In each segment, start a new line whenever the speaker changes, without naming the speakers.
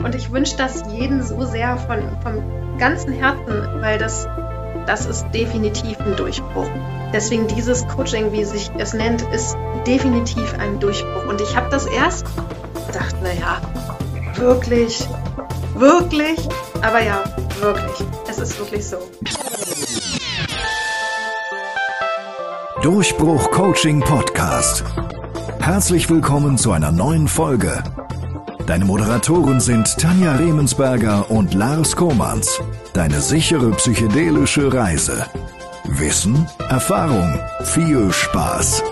Und ich wünsche das jedem so sehr vom ganzen Herzen, weil das ist definitiv ein Durchbruch. Deswegen dieses Coaching, wie sich es nennt, ist definitiv ein Durchbruch. Und ich habe das erst gedacht, naja, wirklich? Aber ja, wirklich. Es ist wirklich so.
Durchbruch Coaching Podcast. Herzlich willkommen zu einer neuen Folge. Deine Moderatoren sind Tanja Remensberger und Lars Komans. Deine sichere psychedelische Reise. Wissen, Erfahrung, viel Spaß.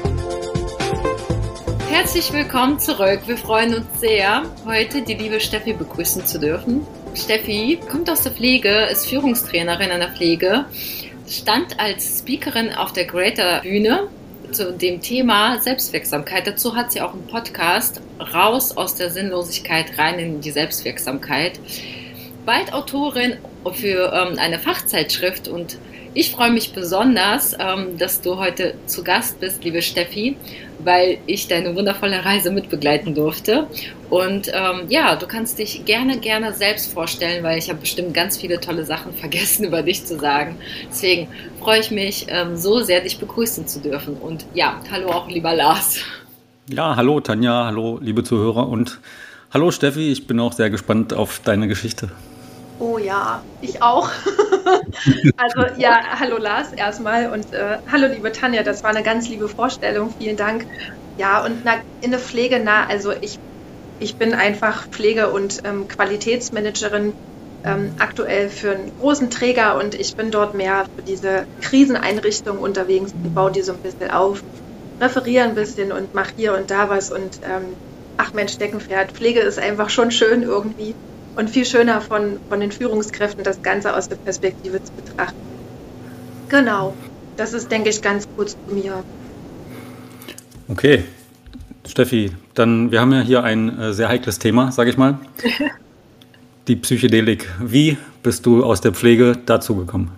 Herzlich willkommen zurück. Wir freuen uns sehr, heute die liebe Steffi begrüßen zu dürfen. Steffi kommt aus der Pflege, ist Führungstrainerin an der Pflege, stand als Speakerin auf der Greater-Bühne zu dem Thema Selbstwirksamkeit. Dazu hat sie auch einen Podcast, Raus aus der Sinnlosigkeit, rein in die Selbstwirksamkeit. Bald Autorin für eine Fachzeitschrift und ich freue mich besonders, dass du heute zu Gast bist, liebe Steffi, weil ich deine wundervolle Reise mitbegleiten durfte. Und du kannst dich gerne selbst vorstellen, weil ich habe bestimmt ganz viele tolle Sachen vergessen über dich zu sagen. Deswegen freue ich mich so sehr, dich begrüßen zu dürfen. Und ja, hallo auch lieber Lars.
Ja, hallo Tanja, hallo liebe Zuhörer und hallo Steffi, ich bin auch sehr gespannt auf deine Geschichte.
Oh ja, ich auch. Also ja, hallo Lars erstmal und hallo liebe Tanja, das war eine ganz liebe Vorstellung, vielen Dank. Ja, und in der Pflege, also ich bin einfach Pflege- und Qualitätsmanagerin aktuell für einen großen Träger und ich bin dort mehr für diese Kriseneinrichtung unterwegs, ich baue die so ein bisschen auf, referiere ein bisschen und mache hier und da was und Mensch, Steckenpferd, Pflege ist einfach schon schön irgendwie. Und viel schöner von den Führungskräften das Ganze aus der Perspektive zu betrachten. Genau, das ist, denke ich, ganz kurz zu mir.
Okay, Steffi, dann wir haben ja hier ein sehr heikles Thema, sage ich mal. Die Psychedelik. Wie bist du aus der Pflege dazu gekommen?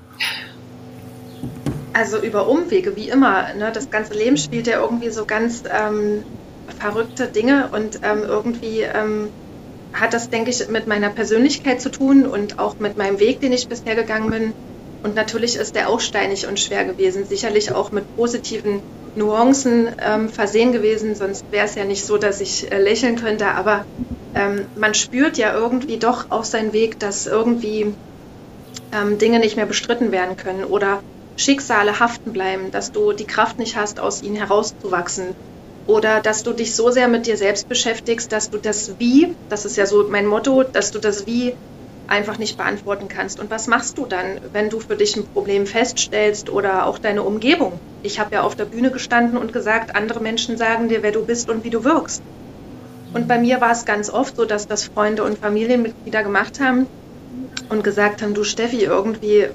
Also über Umwege, wie immer. Ne? Das ganze Leben spielt ja irgendwie so ganz verrückte Dinge und irgendwie hat das, denke ich, mit meiner Persönlichkeit zu tun und auch mit meinem Weg, den ich bisher gegangen bin. Und natürlich ist der auch steinig und schwer gewesen, sicherlich auch mit positiven Nuancen versehen gewesen, sonst wäre es ja nicht so, dass ich lächeln könnte. Aber man spürt ja irgendwie doch auf seinen Weg, dass irgendwie Dinge nicht mehr bestritten werden können oder Schicksale haften bleiben, dass du die Kraft nicht hast, aus ihnen herauszuwachsen. Oder dass du dich so sehr mit dir selbst beschäftigst, dass du das Wie, das ist ja so mein Motto, dass du das Wie einfach nicht beantworten kannst. Und was machst du dann, wenn du für dich ein Problem feststellst oder auch deine Umgebung? Ich habe ja auf der Bühne gestanden und gesagt, andere Menschen sagen dir, wer du bist und wie du wirkst. Und bei mir war es ganz oft so, dass das Freunde und Familienmitglieder gemacht haben und gesagt haben, du Steffi, irgendwie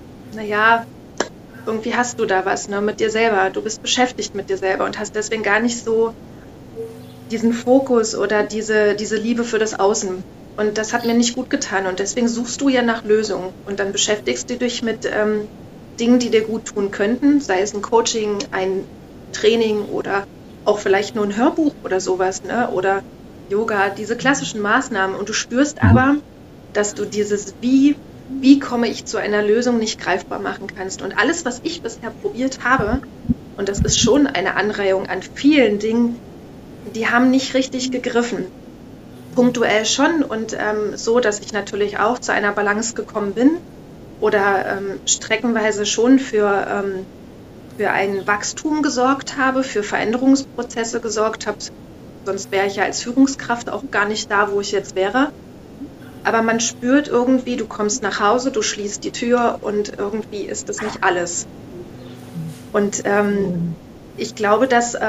hast du da was, ne, mit dir selber. Du bist beschäftigt mit dir selber und hast deswegen gar nicht so diesen Fokus oder diese Liebe für das Außen. Und das hat mir nicht gut getan. Und deswegen suchst du ja nach Lösungen. Und dann beschäftigst du dich mit Dingen, die dir gut tun könnten, sei es ein Coaching, ein Training oder auch vielleicht nur ein Hörbuch oder sowas, ne? Oder Yoga, diese klassischen Maßnahmen. Und du spürst aber, dass du dieses wie komme ich zu einer Lösung nicht greifbar machen kannst. Und alles, was ich bisher probiert habe, und das ist schon eine Anreihung an vielen Dingen, die haben nicht richtig gegriffen. Punktuell schon und so, dass ich natürlich auch zu einer Balance gekommen bin oder streckenweise schon für ein Wachstum gesorgt habe, für Veränderungsprozesse gesorgt habe. Sonst wäre ich ja als Führungskraft auch gar nicht da, wo ich jetzt wäre. Aber man spürt irgendwie, du kommst nach Hause, du schließt die Tür und irgendwie ist das nicht alles. Und ich glaube, dass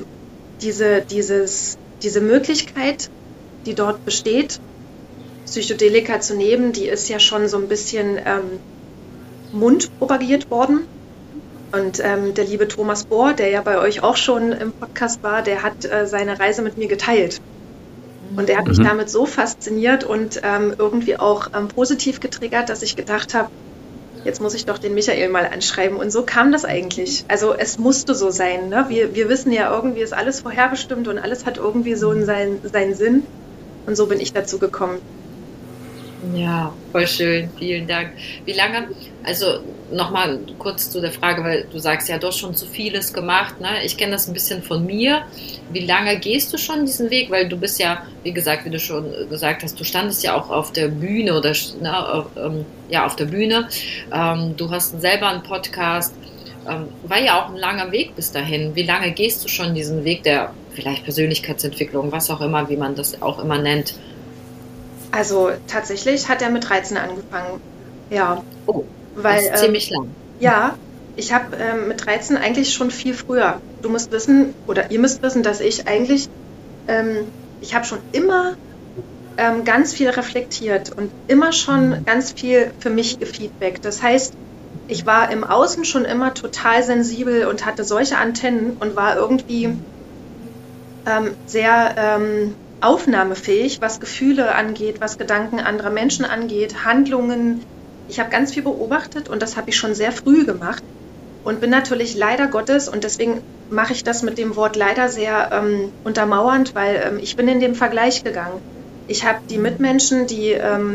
diese Möglichkeit, die dort besteht, Psychedelika zu nehmen, die ist ja schon so ein bisschen mundpropagiert worden. Und der liebe Thomas Bohr, der ja bei euch auch schon im Podcast war, der hat seine Reise mit mir geteilt. Und er hat mich damit so fasziniert und irgendwie auch positiv getriggert, dass ich gedacht habe, jetzt muss ich doch den Michael mal anschreiben. Und so kam das eigentlich. Also es musste so sein. Ne? Wir wissen ja, irgendwie ist alles vorherbestimmt und alles hat irgendwie so seinen Sinn. Und so bin ich dazu gekommen.
Ja, voll schön, vielen Dank. Wie lange, also nochmal kurz zu der Frage, weil du sagst ja, du hast schon so vieles gemacht, ne? Ich kenne das ein bisschen von mir. Wie lange gehst du schon diesen Weg? Weil du bist ja, wie gesagt, wie du schon gesagt hast, du standest ja auch auf der Bühne oder auf der Bühne. Du hast selber einen Podcast. War ja auch ein langer Weg bis dahin. Wie lange gehst du schon diesen Weg der vielleicht Persönlichkeitsentwicklung, was auch immer, wie man das auch immer nennt?
Also tatsächlich hat er mit 13 angefangen. Ja.
Oh,
weil,
das ist ziemlich lang.
Ja, ich habe mit 13 eigentlich schon viel früher. Du musst wissen, oder ihr müsst wissen, dass ich eigentlich, ich habe schon immer ganz viel reflektiert und immer schon ganz viel für mich gefeedbackt. Das heißt, ich war im Außen schon immer total sensibel und hatte solche Antennen und war irgendwie sehr aufnahmefähig, was Gefühle angeht, was Gedanken anderer Menschen angeht, Handlungen. Ich habe ganz viel beobachtet und das habe ich schon sehr früh gemacht und bin natürlich leider Gottes, und deswegen mache ich das mit dem Wort leider sehr untermauernd, weil ich bin in den Vergleich gegangen. Ich habe die Mitmenschen, die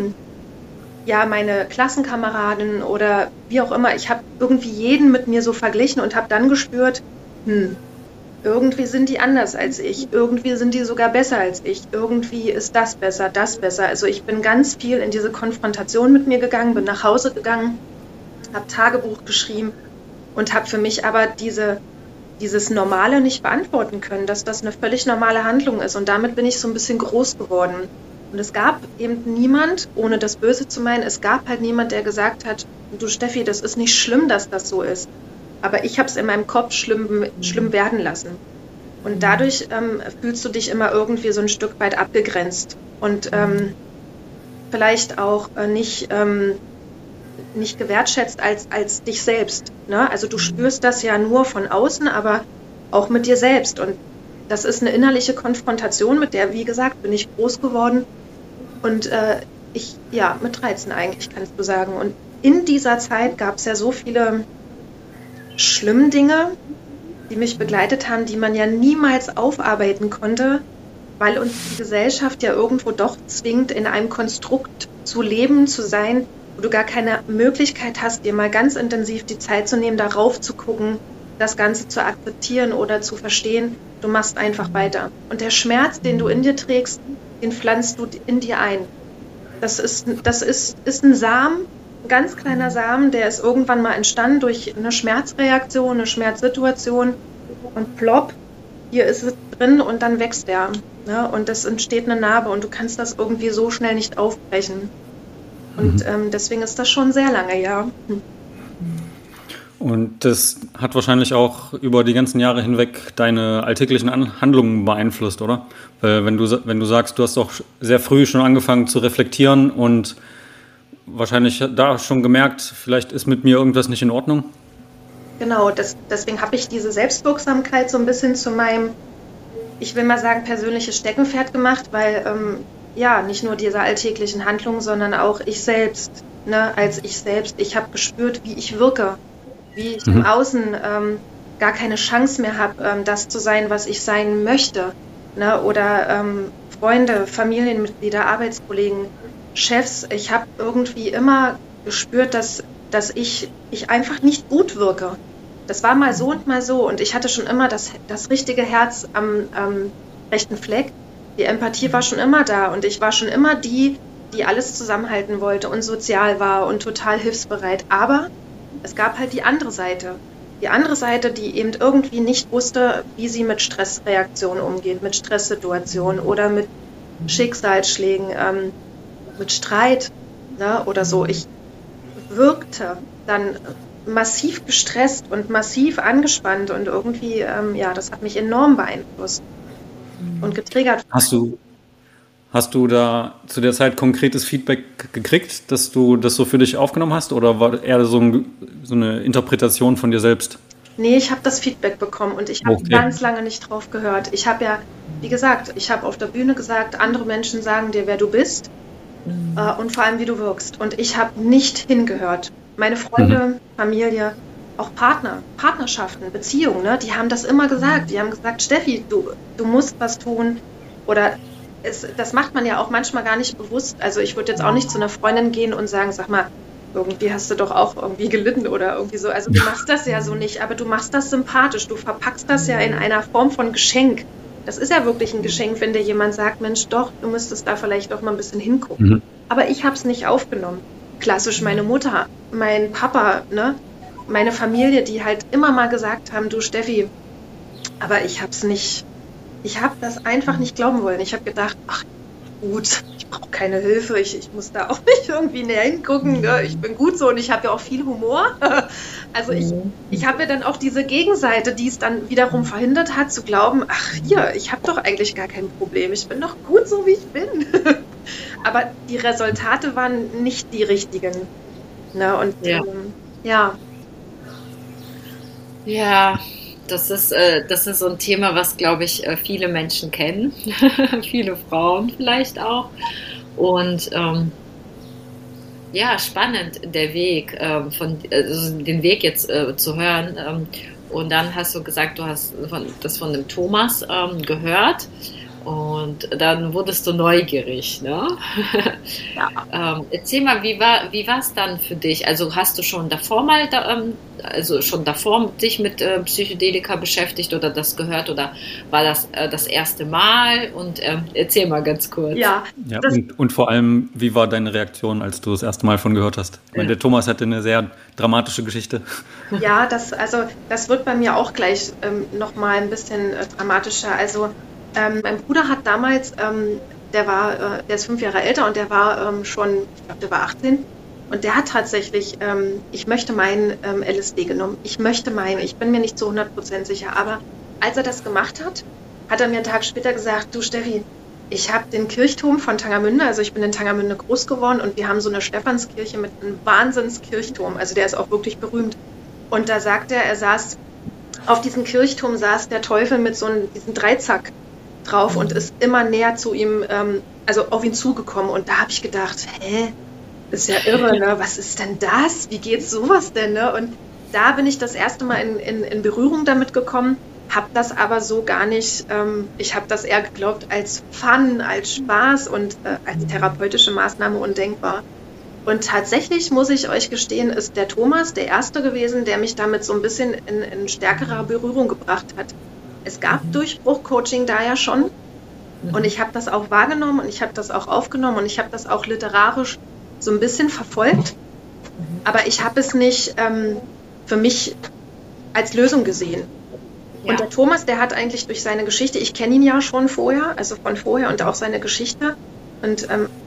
meine Klassenkameraden oder wie auch immer, ich habe irgendwie jeden mit mir so verglichen und habe dann gespürt, irgendwie sind die anders als ich, irgendwie sind die sogar besser als ich, irgendwie ist das besser, das besser. Also ich bin ganz viel in diese Konfrontation mit mir gegangen, bin nach Hause gegangen, habe Tagebuch geschrieben und habe für mich aber dieses Normale nicht beantworten können, dass das eine völlig normale Handlung ist. Und damit bin ich so ein bisschen groß geworden. Und es gab eben niemand, ohne das Böse zu meinen, es gab halt niemand, der gesagt hat, du Steffi, das ist nicht schlimm, dass das so ist. Aber ich habe es in meinem Kopf schlimm werden lassen. Und dadurch fühlst du dich immer irgendwie so ein Stück weit abgegrenzt und vielleicht auch nicht gewertschätzt als dich selbst. Ne? Also du spürst das ja nur von außen, aber auch mit dir selbst. Und das ist eine innerliche Konfrontation, mit der, wie gesagt, bin ich groß geworden. Und mit 13 eigentlich, kannst du sagen. Und in dieser Zeit gab es ja so viele schlimme Dinge, die mich begleitet haben, die man ja niemals aufarbeiten konnte, weil uns die Gesellschaft ja irgendwo doch zwingt, in einem Konstrukt zu leben, zu sein, wo du gar keine Möglichkeit hast, dir mal ganz intensiv die Zeit zu nehmen, darauf zu gucken, das Ganze zu akzeptieren oder zu verstehen. Du machst einfach weiter. Und der Schmerz, den du in dir trägst, den pflanzt du in dir ein. Das ist ein Samen, ein ganz kleiner Samen, der ist irgendwann mal entstanden durch eine Schmerzreaktion, eine Schmerzsituation und plopp, hier ist es drin und dann wächst der. Ne? Und es entsteht eine Narbe und du kannst das irgendwie so schnell nicht aufbrechen. Und deswegen ist das schon sehr lange, ja.
Und das hat wahrscheinlich auch über die ganzen Jahre hinweg deine alltäglichen Handlungen beeinflusst, oder? Weil wenn du sagst, du hast auch sehr früh schon angefangen zu reflektieren und wahrscheinlich da schon gemerkt, vielleicht ist mit mir irgendwas nicht in Ordnung.
Genau, deswegen habe ich diese Selbstwirksamkeit so ein bisschen zu meinem, ich will mal sagen, persönliches Steckenpferd gemacht, weil nicht nur diese alltäglichen Handlungen, sondern auch ich selbst, ne, als ich selbst, ich habe gespürt, wie ich wirke, wie ich im Außen gar keine Chance mehr habe, das zu sein, was ich sein möchte, ne, oder Freunde, Familienmitglieder, Arbeitskollegen, Chefs, ich habe irgendwie immer gespürt, dass ich einfach nicht gut wirke. Das war mal so und mal so und ich hatte schon immer das richtige Herz am rechten Fleck. Die Empathie war schon immer da und ich war schon immer die alles zusammenhalten wollte und sozial war und total hilfsbereit. Aber es gab halt die andere Seite. Die andere Seite, die eben irgendwie nicht wusste, wie sie mit Stressreaktionen umgeht, mit Stresssituationen oder mit Schicksalsschlägen, mit Streit, ne, oder so. Ich wirkte dann massiv gestresst und massiv angespannt und irgendwie, das hat mich enorm beeinflusst und getriggert.
Hast du da zu der Zeit konkretes Feedback gekriegt, dass du das so für dich aufgenommen hast, oder war eher so eine Interpretation von dir selbst?
Nee, ich habe das Feedback bekommen und ich habe ganz lange nicht drauf gehört. Ich habe ja, wie gesagt, ich habe auf der Bühne gesagt, andere Menschen sagen dir, wer du bist. Und vor allem, wie du wirkst. Und ich habe nicht hingehört. Meine Freunde, Familie, auch Partnerschaften, Beziehungen, ne, die haben das immer gesagt. Die haben gesagt, Steffi, du musst was tun. Oder das macht man ja auch manchmal gar nicht bewusst. Also ich würde jetzt auch nicht zu einer Freundin gehen und sagen, sag mal, irgendwie hast du doch auch irgendwie gelitten oder irgendwie so. Also du machst das ja so nicht, aber du machst das sympathisch. Du verpackst das ja in einer Form von Geschenk. Das ist ja wirklich ein Geschenk, wenn dir jemand sagt, Mensch, doch, du müsstest da vielleicht doch mal ein bisschen hingucken. Mhm. Aber ich habe es nicht aufgenommen. Klassisch meine Mutter, mein Papa, ne? Meine Familie, die halt immer mal gesagt haben, du Steffi, aber ich habe das einfach nicht glauben wollen. Ich habe gedacht, ach gut, ich brauche keine Hilfe, ich muss da auch nicht irgendwie näher hingucken, ne? Ich bin gut so und ich habe ja auch viel Humor. Also ich habe ja dann auch diese Gegenseite, die es dann wiederum verhindert hat, zu glauben, ach hier, ich habe doch eigentlich gar kein Problem, ich bin doch gut so, wie ich bin. Aber die Resultate waren nicht die richtigen. Ne? Und ja.
Ja, das ist so ein Thema, was, glaube ich, viele Menschen kennen. Viele Frauen vielleicht auch. Und spannend der Weg, den Weg jetzt zu hören. Und dann hast du gesagt, du hast das von dem Thomas gehört. Und dann wurdest du neugierig, ne? Ja. Erzähl mal, wie war es dann für dich? Also hast du schon davor dich mit Psychedelika beschäftigt oder das gehört oder war das das erste Mal? Und erzähl mal ganz kurz.
Ja, und vor allem, wie war deine Reaktion, als du das erste Mal von gehört hast? Weil der Thomas hatte eine sehr dramatische Geschichte.
Ja, das wird bei mir auch gleich nochmal ein bisschen dramatischer. Also mein Bruder hat damals, der ist 5 Jahre älter und der war schon, ich glaube, der war 18 und der hat tatsächlich, ich möchte meinen LSD genommen. Ich bin mir nicht zu 100% sicher, aber als er das gemacht hat, hat er mir einen Tag später gesagt, du Steffi, ich habe den Kirchturm von Tangermünde, also ich bin in Tangermünde groß geworden und wir haben so eine Stephanskirche mit einem Wahnsinnskirchturm, also der ist auch wirklich berühmt. Und da sagt er saß, auf diesem Kirchturm saß der Teufel mit diesem Dreizack drauf und ist immer näher zu ihm, also auf ihn zugekommen. Und da habe ich gedacht, ist ja irre, ne? Was ist denn das? Wie geht sowas denn? Ne? Und da bin ich das erste Mal in Berührung damit gekommen, habe das aber so gar nicht, ich habe das eher geglaubt als Fun, als Spaß und als therapeutische Maßnahme undenkbar. Und tatsächlich, muss ich euch gestehen, ist der Thomas der Erste gewesen, der mich damit so ein bisschen in stärkerer Berührung gebracht hat. Es gab Durchbruch-Coaching da ja schon und ich habe das auch wahrgenommen und ich habe das auch aufgenommen und ich habe das auch literarisch so ein bisschen verfolgt, aber ich habe es nicht für mich als Lösung gesehen. Ja. Und der Thomas, der hat eigentlich durch seine Geschichte, ich kenne ihn ja schon vorher, also von vorher und auch seine Geschichte und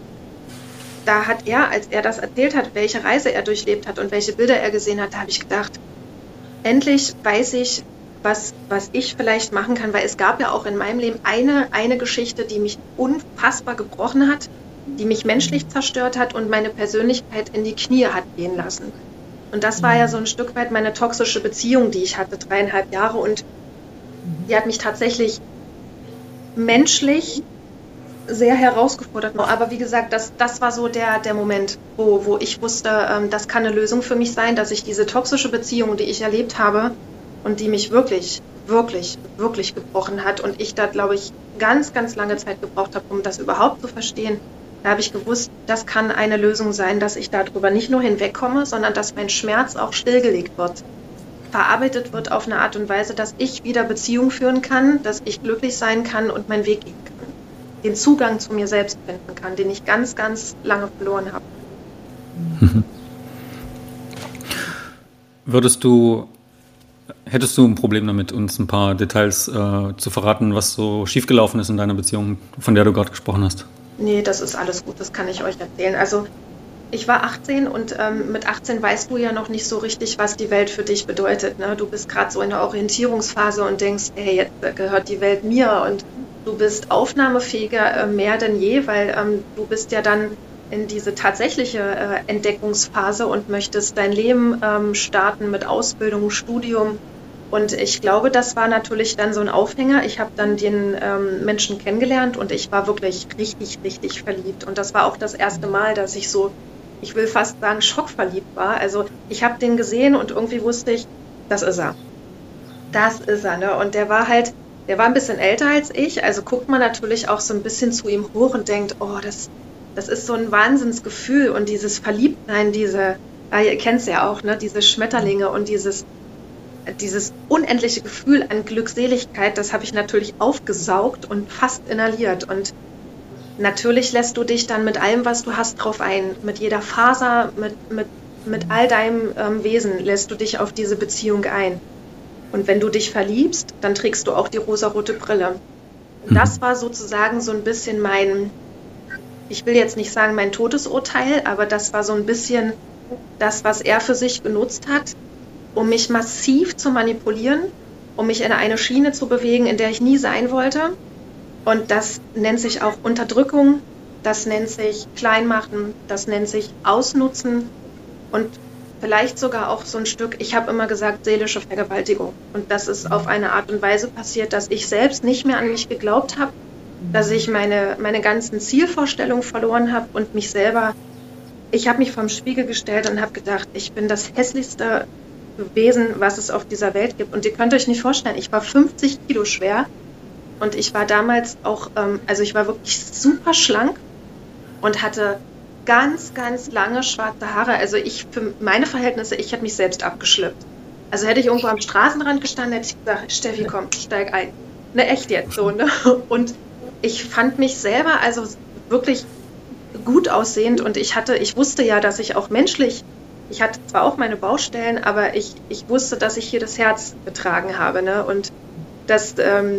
da hat er, als er das erzählt hat, welche Reise er durchlebt hat und welche Bilder er gesehen hat, da habe ich gedacht, endlich weiß ich, was ich vielleicht machen kann, weil es gab ja auch in meinem Leben eine Geschichte, die mich unfassbar gebrochen hat, die mich menschlich zerstört hat und meine Persönlichkeit in die Knie hat gehen lassen. Und das war ja so ein Stück weit meine toxische Beziehung, die ich hatte, 3,5 Jahre und die hat mich tatsächlich menschlich sehr herausgefordert. Aber wie gesagt, das war so der Moment, wo ich wusste, das kann eine Lösung für mich sein, dass ich diese toxische Beziehung, die ich erlebt habe, und die mich wirklich, wirklich, wirklich gebrochen hat und ich da, glaube ich, ganz, ganz lange Zeit gebraucht habe, um das überhaupt zu verstehen. Da habe ich gewusst, das kann eine Lösung sein, dass ich darüber nicht nur hinwegkomme, sondern dass mein Schmerz auch stillgelegt wird, verarbeitet wird auf eine Art und Weise, dass ich wieder Beziehung führen kann, dass ich glücklich sein kann und meinen Weg gehen kann. Den Zugang zu mir selbst finden kann, den ich ganz, ganz lange verloren habe.
Hättest du ein Problem damit, uns ein paar Details zu verraten, was so schiefgelaufen ist in deiner Beziehung, von der du gerade gesprochen hast?
Nee, das ist alles gut, das kann ich euch erzählen. Also ich war 18 und mit 18 weißt du ja noch nicht so richtig, was die Welt für dich bedeutet. Ne? Du bist gerade so in der Orientierungsphase und denkst, hey, jetzt gehört die Welt mir und du bist aufnahmefähiger mehr denn je, weil du bist ja dann in diese tatsächliche Entdeckungsphase und möchtest dein Leben starten mit Ausbildung, Studium. Und ich glaube, das war natürlich dann so ein Aufhänger. Ich habe dann den Menschen kennengelernt und ich war wirklich richtig, richtig verliebt. Und das war auch das erste Mal, dass ich so, ich will fast sagen, schockverliebt war. Also ich habe den gesehen und irgendwie wusste ich, das ist er. Das ist er. Ne? Und der war halt Der war ein bisschen älter als ich, also guckt man natürlich auch so ein bisschen zu ihm hoch und denkt, oh, das ist so ein Wahnsinnsgefühl und dieses Verliebtsein, ihr kennt es ja auch, ne, diese Schmetterlinge und dieses unendliche Gefühl an Glückseligkeit, das habe ich natürlich aufgesaugt und fast inhaliert. Und natürlich lässt du dich dann mit allem, was du hast, drauf ein. Mit jeder Faser, mit all deinem Wesen lässt du dich auf diese Beziehung ein. Und wenn du dich verliebst, dann trägst du auch die rosarote Brille. Und das war sozusagen so ein bisschen ich will jetzt nicht sagen mein Todesurteil, aber das war so ein bisschen das, was er für sich genutzt hat, um mich massiv zu manipulieren, um mich in eine Schiene zu bewegen, in der ich nie sein wollte. Und das nennt sich auch Unterdrückung, das nennt sich Kleinmachen, das nennt sich Ausnutzen und vielleicht sogar auch so ein Stück, ich habe immer gesagt, seelische Vergewaltigung. Und das ist auf eine Art und Weise passiert, dass ich selbst nicht mehr an mich geglaubt habe, dass ich meine ganzen Zielvorstellungen verloren habe und mich selber, ich habe mich vorm Spiegel gestellt und habe gedacht, ich bin das hässlichste Wesen, was es auf dieser Welt gibt. Und ihr könnt euch nicht vorstellen, ich war 50 Kilo schwer und ich war damals auch, ich war wirklich super schlank und hatte ganz, ganz lange schwarze Haare. Also für meine Verhältnisse, ich hätte mich selbst abgeschleppt. Also hätte ich irgendwo am Straßenrand gestanden, hätte ich gesagt, Steffi, komm, steig ein. Ne, echt jetzt so, ne? Und ich fand mich selber also wirklich gut aussehend und ich wusste ja, dass ich auch menschlich, ich hatte zwar auch meine Baustellen, aber ich wusste, dass ich hier das Herz getragen habe, ne? Und dass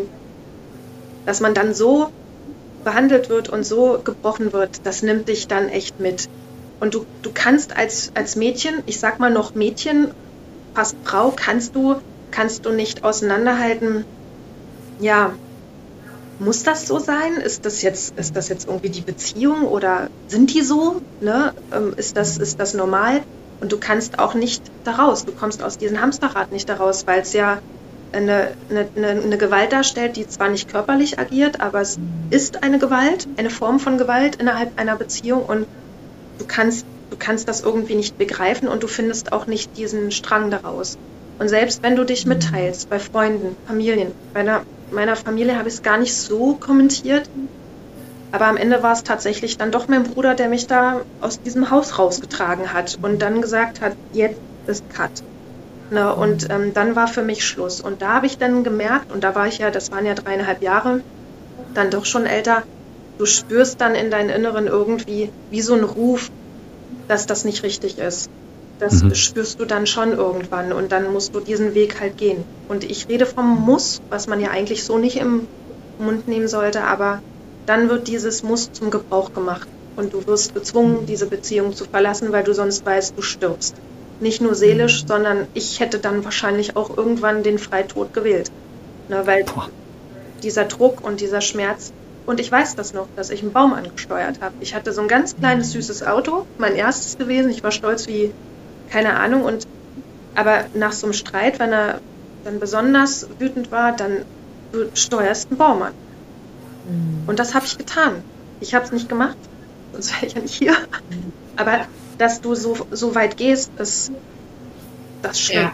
man dann so behandelt wird und so gebrochen wird, das nimmt dich dann echt mit. Und du kannst als Mädchen, ich sag mal noch Mädchen, fast Frau, kannst du nicht auseinanderhalten, ja, muss das so sein? Ist das jetzt irgendwie die Beziehung oder sind die so? Ne? Ist das normal? Und du kannst auch nicht daraus, du kommst aus diesem Hamsterrad nicht daraus, weil es ja eine Gewalt darstellt, die zwar nicht körperlich agiert, aber es ist eine Gewalt, eine Form von Gewalt innerhalb einer Beziehung und du kannst das irgendwie nicht begreifen und du findest auch nicht diesen Strang daraus. Und selbst wenn du dich mitteilst, bei Freunden, Familien, bei meiner Familie habe ich es gar nicht so kommentiert, aber am Ende war es tatsächlich dann doch mein Bruder, der mich da aus diesem Haus rausgetragen hat und dann gesagt hat, jetzt ist Cut. Na, und dann war für mich Schluss. Und da habe ich dann gemerkt, und das waren ja 3,5 Jahre, dann doch schon älter, du spürst dann in deinem Inneren irgendwie wie so ein Ruf, dass das nicht richtig ist. Das spürst du dann schon irgendwann und dann musst du diesen Weg halt gehen. Und ich rede vom Muss, was man ja eigentlich so nicht im Mund nehmen sollte, aber dann wird dieses Muss zum Gebrauch gemacht und du wirst gezwungen, diese Beziehung zu verlassen, weil du sonst weißt, du stirbst. Nicht nur seelisch, sondern ich hätte dann wahrscheinlich auch irgendwann den Freitod gewählt. Ne, weil dieser Druck und dieser Schmerz, und ich weiß das noch, dass ich einen Baum angesteuert habe. Ich hatte so ein ganz kleines, süßes Auto, mein erstes gewesen, ich war stolz wie keine Ahnung, aber nach so einem Streit, wenn er dann besonders wütend war, dann du steuerst einen Baum an. Und das habe ich getan. Ich habe es nicht gemacht, sonst wäre ich ja nicht hier. Aber dass du so weit gehst, ist das schlimm.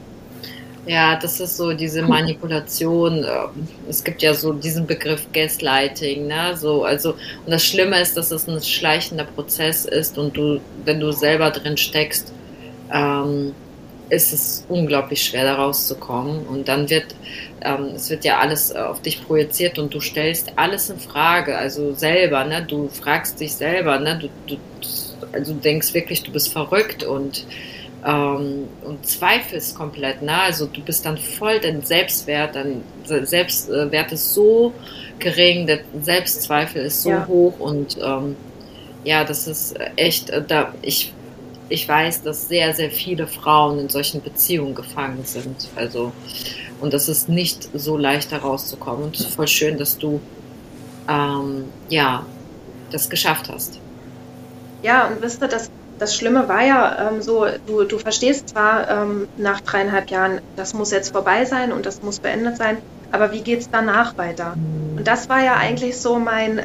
Ja, das ist so diese Manipulation. Es gibt ja so diesen Begriff Gaslighting, ne? Und das Schlimme ist, dass es ein schleichender Prozess ist und wenn du selber drin steckst, ist es unglaublich schwer, da rauszukommen. Und dann es wird ja alles auf dich projiziert und du stellst alles in Frage, also selber, ne? Du fragst dich selber, ne? Du denkst wirklich, du bist verrückt und zweifelst komplett, ne? Also du bist dann voll, dein Selbstwert ist so gering, der Selbstzweifel ist so hoch und das ist echt, ich weiß, dass sehr, sehr viele Frauen in solchen Beziehungen gefangen sind. Also, und das ist nicht so leicht, da rauszukommen. Und es ist voll schön, dass du das geschafft hast.
Ja, und wisst ihr, das Schlimme war ja so, du verstehst zwar nach 3,5 Jahren, das muss jetzt vorbei sein und das muss beendet sein, aber wie geht's danach weiter? Und das war ja eigentlich so mein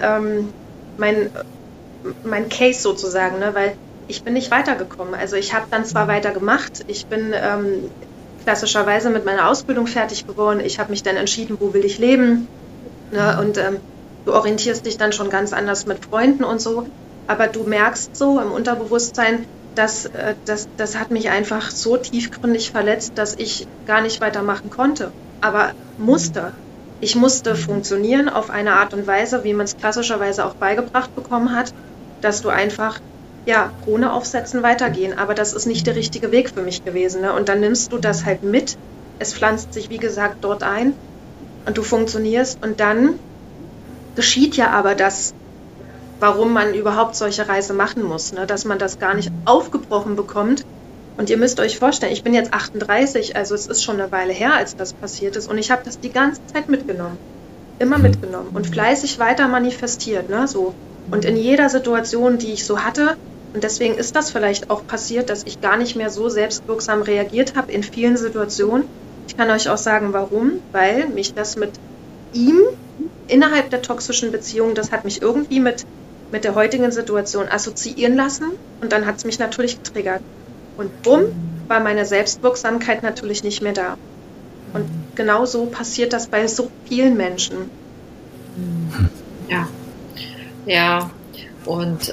Case sozusagen, ne? Weil ich bin nicht weitergekommen. Also ich habe dann zwar weitergemacht, ich bin klassischerweise mit meiner Ausbildung fertig geworden. Ich habe mich dann entschieden, wo will ich leben. Ne? Und du orientierst dich dann schon ganz anders mit Freunden und so. Aber du merkst so im Unterbewusstsein, das hat mich einfach so tiefgründig verletzt, dass ich gar nicht weitermachen konnte. Aber musste. Ich musste funktionieren auf eine Art und Weise, wie man es klassischerweise auch beigebracht bekommen hat, dass du einfach, ja, Krone aufsetzen, weitergehen. Aber das ist nicht der richtige Weg für mich gewesen. Ne? Und dann nimmst du das halt mit. Es pflanzt sich, wie gesagt, dort ein und du funktionierst. Und dann geschieht ja aber das, warum man überhaupt solche Reise machen muss, ne? Dass man das gar nicht aufgebrochen bekommt. Und ihr müsst euch vorstellen, ich bin jetzt 38, also es ist schon eine Weile her, als das passiert ist. Und ich habe das die ganze Zeit mitgenommen. Immer mitgenommen und fleißig weiter manifestiert. Ne? So. Und in jeder Situation, die ich so hatte, und deswegen ist das vielleicht auch passiert, dass ich gar nicht mehr so selbstwirksam reagiert habe in vielen Situationen. Ich kann euch auch sagen, warum. Weil mich das mit ihm innerhalb der toxischen Beziehung, das hat mich irgendwie mit der heutigen Situation assoziieren lassen und dann hat es mich natürlich getriggert. Und bumm, war meine Selbstwirksamkeit natürlich nicht mehr da. Und genau so passiert das bei so vielen Menschen.
Ja, ja. Und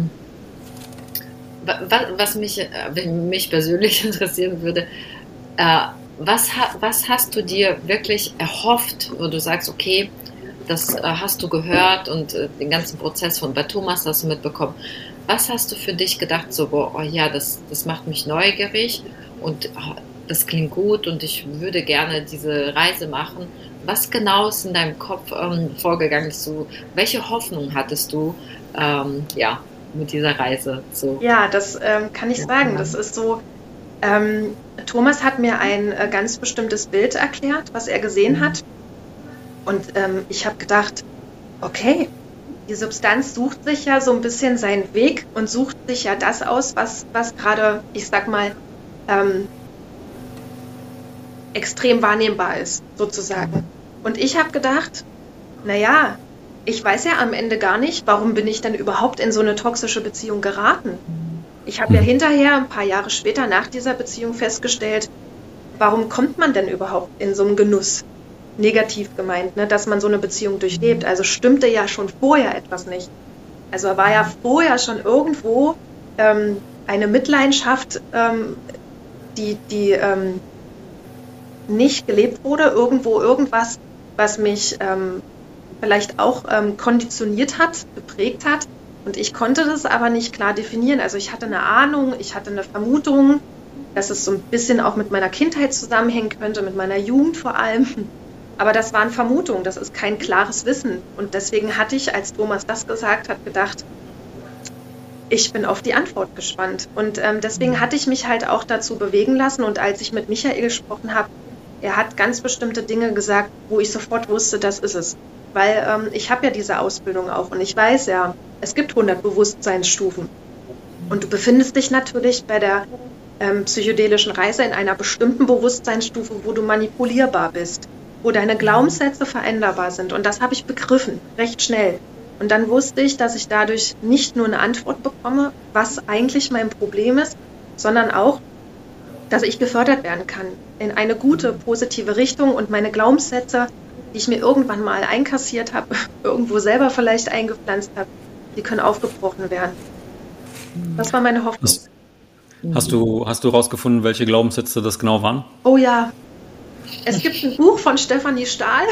was mich persönlich interessieren würde, was hast du dir wirklich erhofft, wo du sagst, okay, das hast du gehört und den ganzen Prozess bei Thomas hast du mitbekommen. Was hast du für dich gedacht, so, boah, oh ja, das macht mich neugierig und das klingt gut und ich würde gerne diese Reise machen. Was genau ist in deinem Kopf vorgegangen? Welche Hoffnung hattest du mit dieser Reise? So?
Ja, das kann ich sagen. Das ist so, Thomas hat mir ein ganz bestimmtes Bild erklärt, was er gesehen hat. Und ich habe gedacht, okay, die Substanz sucht sich ja so ein bisschen seinen Weg und sucht sich ja das aus, was gerade, ich sag mal, extrem wahrnehmbar ist, sozusagen. Und ich habe gedacht, naja, ich weiß ja am Ende gar nicht, warum bin ich denn überhaupt in so eine toxische Beziehung geraten. Ich habe ja hinterher, ein paar Jahre später nach dieser Beziehung festgestellt, warum kommt man denn überhaupt in so einen Genuss? Negativ gemeint, ne, dass man so eine Beziehung durchlebt. Also stimmte ja schon vorher etwas nicht. Also war ja vorher schon irgendwo eine Mitleidenschaft, die nicht gelebt wurde. Irgendwo irgendwas, was mich vielleicht auch konditioniert hat, geprägt hat. Und ich konnte das aber nicht klar definieren. Also ich hatte eine Ahnung, ich hatte eine Vermutung, dass es so ein bisschen auch mit meiner Kindheit zusammenhängen könnte, mit meiner Jugend vor allem. Aber das waren Vermutungen, das ist kein klares Wissen. Und deswegen hatte ich, als Thomas das gesagt hat, gedacht, ich bin auf die Antwort gespannt. Und deswegen hatte ich mich halt auch dazu bewegen lassen. Und als ich mit Michael gesprochen habe, er hat ganz bestimmte Dinge gesagt, wo ich sofort wusste, das ist es. Weil ich habe ja diese Ausbildung auch und ich weiß ja, es gibt 100 Bewusstseinsstufen. Und du befindest dich natürlich bei der psychedelischen Reise in einer bestimmten Bewusstseinsstufe, wo du manipulierbar bist, wo deine Glaubenssätze veränderbar sind. Und das habe ich begriffen, recht schnell. Und dann wusste ich, dass ich dadurch nicht nur eine Antwort bekomme, was eigentlich mein Problem ist, sondern auch, dass ich gefördert werden kann in eine gute, positive Richtung und meine Glaubenssätze, die ich mir irgendwann mal einkassiert habe, irgendwo selber vielleicht eingepflanzt habe, die können aufgebrochen werden. Das war meine Hoffnung.
Hast du rausgefunden, welche Glaubenssätze das genau waren?
Oh ja, es gibt ein Buch von Stefanie Stahl,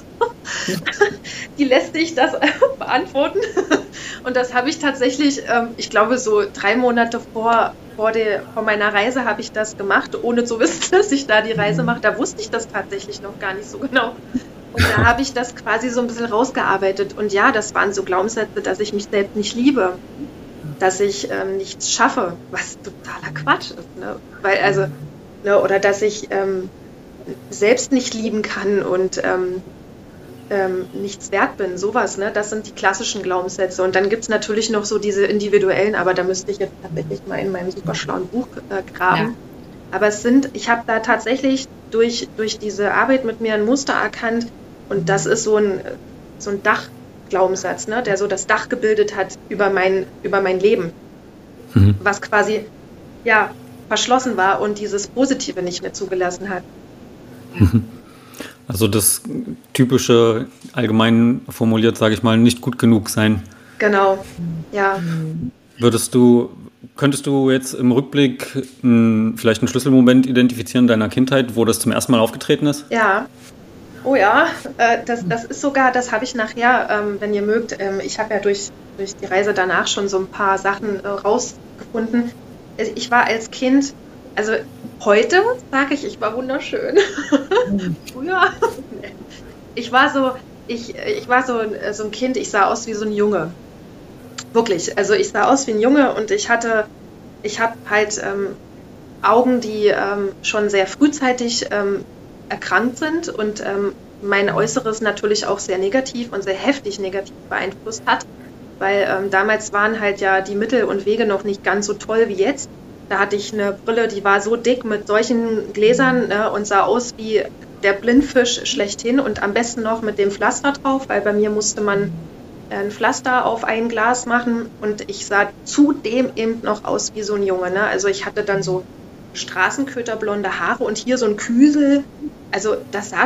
die lässt sich das beantworten. Und das habe ich tatsächlich, ich glaube so 3 Monate vor meiner Reise habe ich das gemacht, ohne zu wissen, dass ich da die Reise mache. Da wusste ich das tatsächlich noch gar nicht so genau. Und da habe ich das quasi so ein bisschen rausgearbeitet. Und ja, das waren so Glaubenssätze, dass ich mich selbst nicht liebe, dass ich nichts schaffe, was totaler Quatsch ist. Ne? Weil also, ne, oder dass ich selbst nicht lieben kann und nichts wert bin, sowas, ne? Das sind die klassischen Glaubenssätze. Und dann gibt es natürlich noch so diese individuellen, aber da müsste ich jetzt tatsächlich mal in meinem super schlauen Buch graben. Ja. Aber ich habe da tatsächlich durch diese Arbeit mit mir ein Muster erkannt und das ist so ein Dachglaubenssatz, ne? Der so das Dach gebildet hat über mein Leben. Was quasi, ja, verschlossen war und dieses Positive nicht mehr zugelassen hat.
Also das typische, allgemein formuliert, sage ich mal, nicht gut genug sein.
Genau, ja.
Könntest du jetzt im Rückblick vielleicht einen Schlüsselmoment identifizieren deiner Kindheit, wo das zum ersten Mal aufgetreten ist?
Ja. Oh ja, das ist sogar, das habe ich nachher, wenn ihr mögt, ich habe ja durch die Reise danach schon so ein paar Sachen rausgefunden. Ich war als Kind, also heute sage ich war wunderschön. Früher, ich war so ein Kind, ich sah aus wie so ein Junge. Wirklich, also ich sah aus wie ein Junge und ich habe halt Augen, die schon sehr frühzeitig erkrankt sind und mein Äußeres natürlich auch sehr negativ und sehr heftig negativ beeinflusst hat, weil damals waren halt ja die Mittel und Wege noch nicht ganz so toll wie jetzt. Da hatte ich eine Brille, die war so dick mit solchen Gläsern, ne, und sah aus wie der Blindfisch schlechthin und am besten noch mit dem Pflaster drauf, weil bei mir musste man ein Pflaster auf ein Glas machen und ich sah zudem eben noch aus wie so ein Junge. Ne? Also ich hatte dann so straßenköterblonde Haare und hier so ein Küsel. Also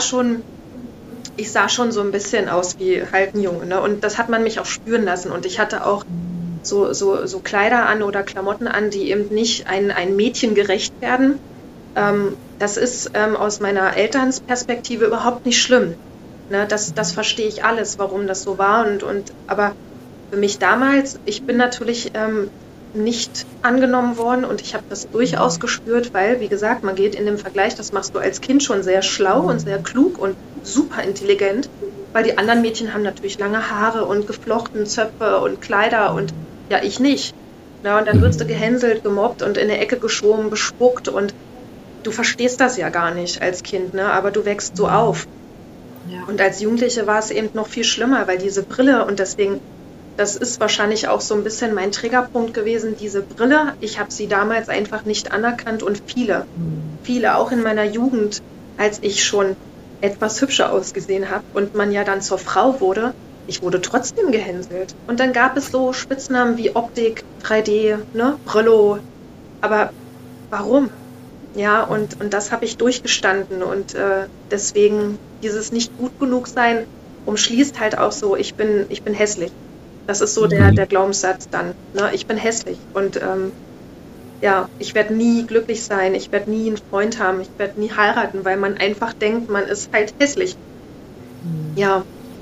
ich sah schon so ein bisschen aus wie halt ein Junge. Ne? Und das hat man mich auch spüren lassen. Und ich hatte auch so Kleider an oder Klamotten an, die eben nicht ein Mädchen gerecht werden. Das ist aus meiner Elternsperspektive überhaupt nicht schlimm. Ne, das verstehe ich alles, warum das so war. Aber für mich damals, ich bin natürlich nicht angenommen worden und ich habe das durchaus gespürt, weil, wie gesagt, man geht in dem Vergleich, das machst du als Kind schon sehr schlau und sehr klug und super intelligent, weil die anderen Mädchen haben natürlich lange Haare und geflochten Zöpfe und Kleider und ja, ich nicht. Na, und dann wirst du gehänselt, gemobbt und in der Ecke geschoben, bespuckt und du verstehst das ja gar nicht als Kind, ne? Aber du wächst so auf. Ja. Und als Jugendliche war es eben noch viel schlimmer, weil diese Brille und deswegen, das ist wahrscheinlich auch so ein bisschen mein Triggerpunkt gewesen, diese Brille, ich habe sie damals einfach nicht anerkannt und viele auch in meiner Jugend, als ich schon etwas hübscher ausgesehen habe und man ja dann zur Frau wurde, ich wurde trotzdem gehänselt. Und dann gab es so Spitznamen wie Optik, 3D, ne, Brillo, aber warum? Ja, und das habe ich durchgestanden und deswegen dieses nicht gut genug sein umschließt halt auch so, ich bin hässlich. Das ist so der Glaubenssatz dann, ne? Ich bin hässlich und ja, ich werde nie glücklich sein, ich werde nie einen Freund haben, ich werde nie heiraten, weil man einfach denkt, man ist halt hässlich. Ja.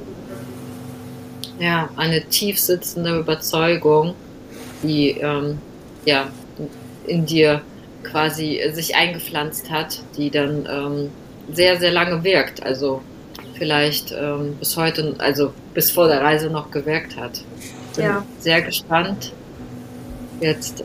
Ja, eine tief sitzende Überzeugung, die ja, in dir quasi sich eingepflanzt hat, die dann sehr, sehr lange wirkt. Also vielleicht bis heute, also bis vor der Reise noch gewirkt hat. Bin sehr gespannt jetzt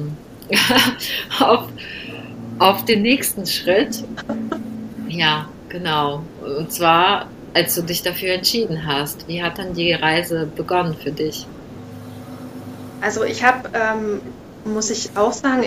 auf den nächsten Schritt. Ja, genau. Und zwar, als du dich dafür entschieden hast, wie hat dann die Reise begonnen für dich?
Also ich habe, muss ich auch sagen,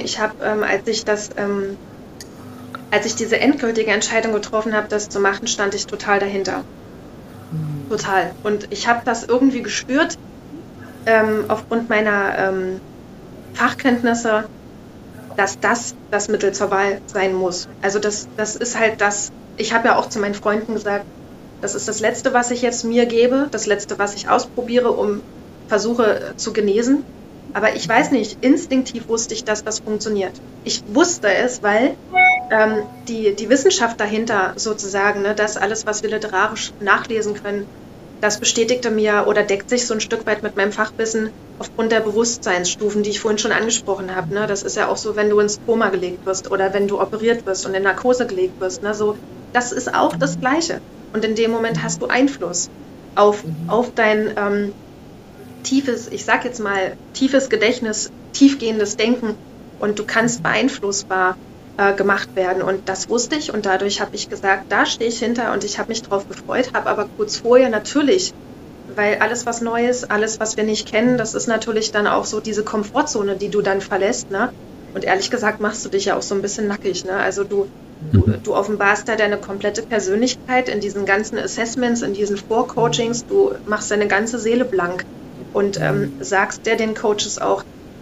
als ich diese endgültige Entscheidung getroffen habe, das zu machen, stand ich total dahinter. Total. Und ich habe das irgendwie gespürt, aufgrund meiner Fachkenntnisse, dass das Mittel zur Wahl sein muss. Also das ist halt das, ich habe ja auch zu meinen Freunden gesagt, das ist das Letzte, was ich jetzt mir gebe, das Letzte, was ich ausprobiere, um versuche zu genesen. Aber ich weiß nicht, instinktiv wusste ich, dass das funktioniert. Ich wusste es, weil die Wissenschaft dahinter sozusagen, ne, das alles, was wir literarisch nachlesen können, das bestätigte mir oder deckt sich so ein Stück weit mit meinem Fachwissen aufgrund der Bewusstseinsstufen, die ich vorhin schon angesprochen habe. Ne? Das ist ja auch so, wenn du ins Koma gelegt wirst oder wenn du operiert wirst und in Narkose gelegt wirst. Ne? So, das ist auch das Gleiche. Und in dem Moment hast du Einfluss auf dein tiefes Gedächtnis, tiefgehendes Denken und du kannst beeinflussbar gemacht werden. Und das wusste ich und dadurch habe ich gesagt, da stehe ich hinter und ich habe mich drauf gefreut, habe aber kurz vorher natürlich, weil alles was Neues, alles was wir nicht kennen, das ist natürlich dann auch so diese Komfortzone, die du dann verlässt, ne? Und ehrlich gesagt machst du dich ja auch so ein bisschen nackig, ne? Also du offenbarst da deine komplette Persönlichkeit in diesen ganzen Assessments, in diesen Vorcoachings, du machst deine ganze Seele blank und sagst den Coaches auch,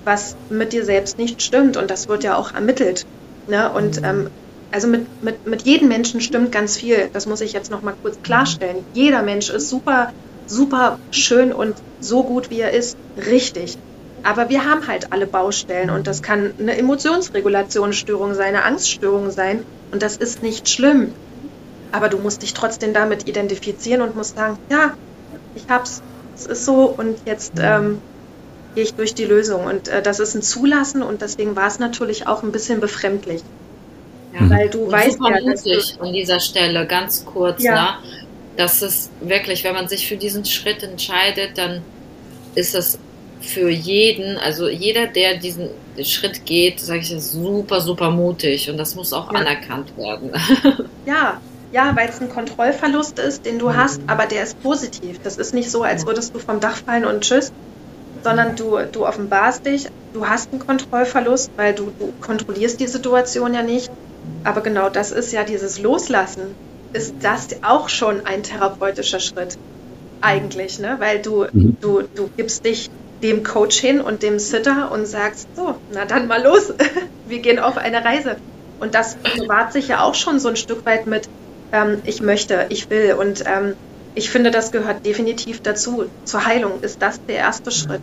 was mit dir selbst nicht stimmt. Und das wird ja auch ermittelt. Ne? Und also mit jedem Menschen stimmt ganz viel. Das muss ich jetzt noch mal kurz klarstellen. Jeder Mensch ist super, super schön und so gut, wie er ist, richtig. Aber wir haben halt alle Baustellen und das kann eine Emotionsregulationsstörung sein, eine Angststörung sein und das ist nicht schlimm. Aber du musst dich trotzdem damit identifizieren und musst sagen, ja, ich hab's, es ist so und jetzt gehe ich durch die Lösung. Und das ist ein Zulassen und deswegen war es natürlich auch ein bisschen befremdlich.
Ja.
Weil du
und
weißt
super
ja, dass
mutig an dieser Stelle, ganz kurz, ne? Das ist wirklich, wenn man sich für diesen Schritt entscheidet, dann ist es für jeden, also jeder, der diesen Schritt geht, sage ich, ist super, super mutig und das muss auch anerkannt werden.
Ja, weil es ein Kontrollverlust ist, den du hast, aber der ist positiv. Das ist nicht so, als würdest du vom Dach fallen und tschüss, sondern du offenbarst dich, du hast einen Kontrollverlust, weil du kontrollierst die Situation ja nicht. Aber genau das ist ja dieses Loslassen, ist das auch schon ein therapeutischer Schritt eigentlich, ne? Weil du gibst dich dem Coach hin und dem Sitter und sagst, so, na dann mal los, wir gehen auf eine Reise. Und das bewahrt sich ja auch schon so ein Stück weit mit, ich möchte, ich will und ich finde, das gehört definitiv dazu. Zur Heilung ist das der erste Schritt.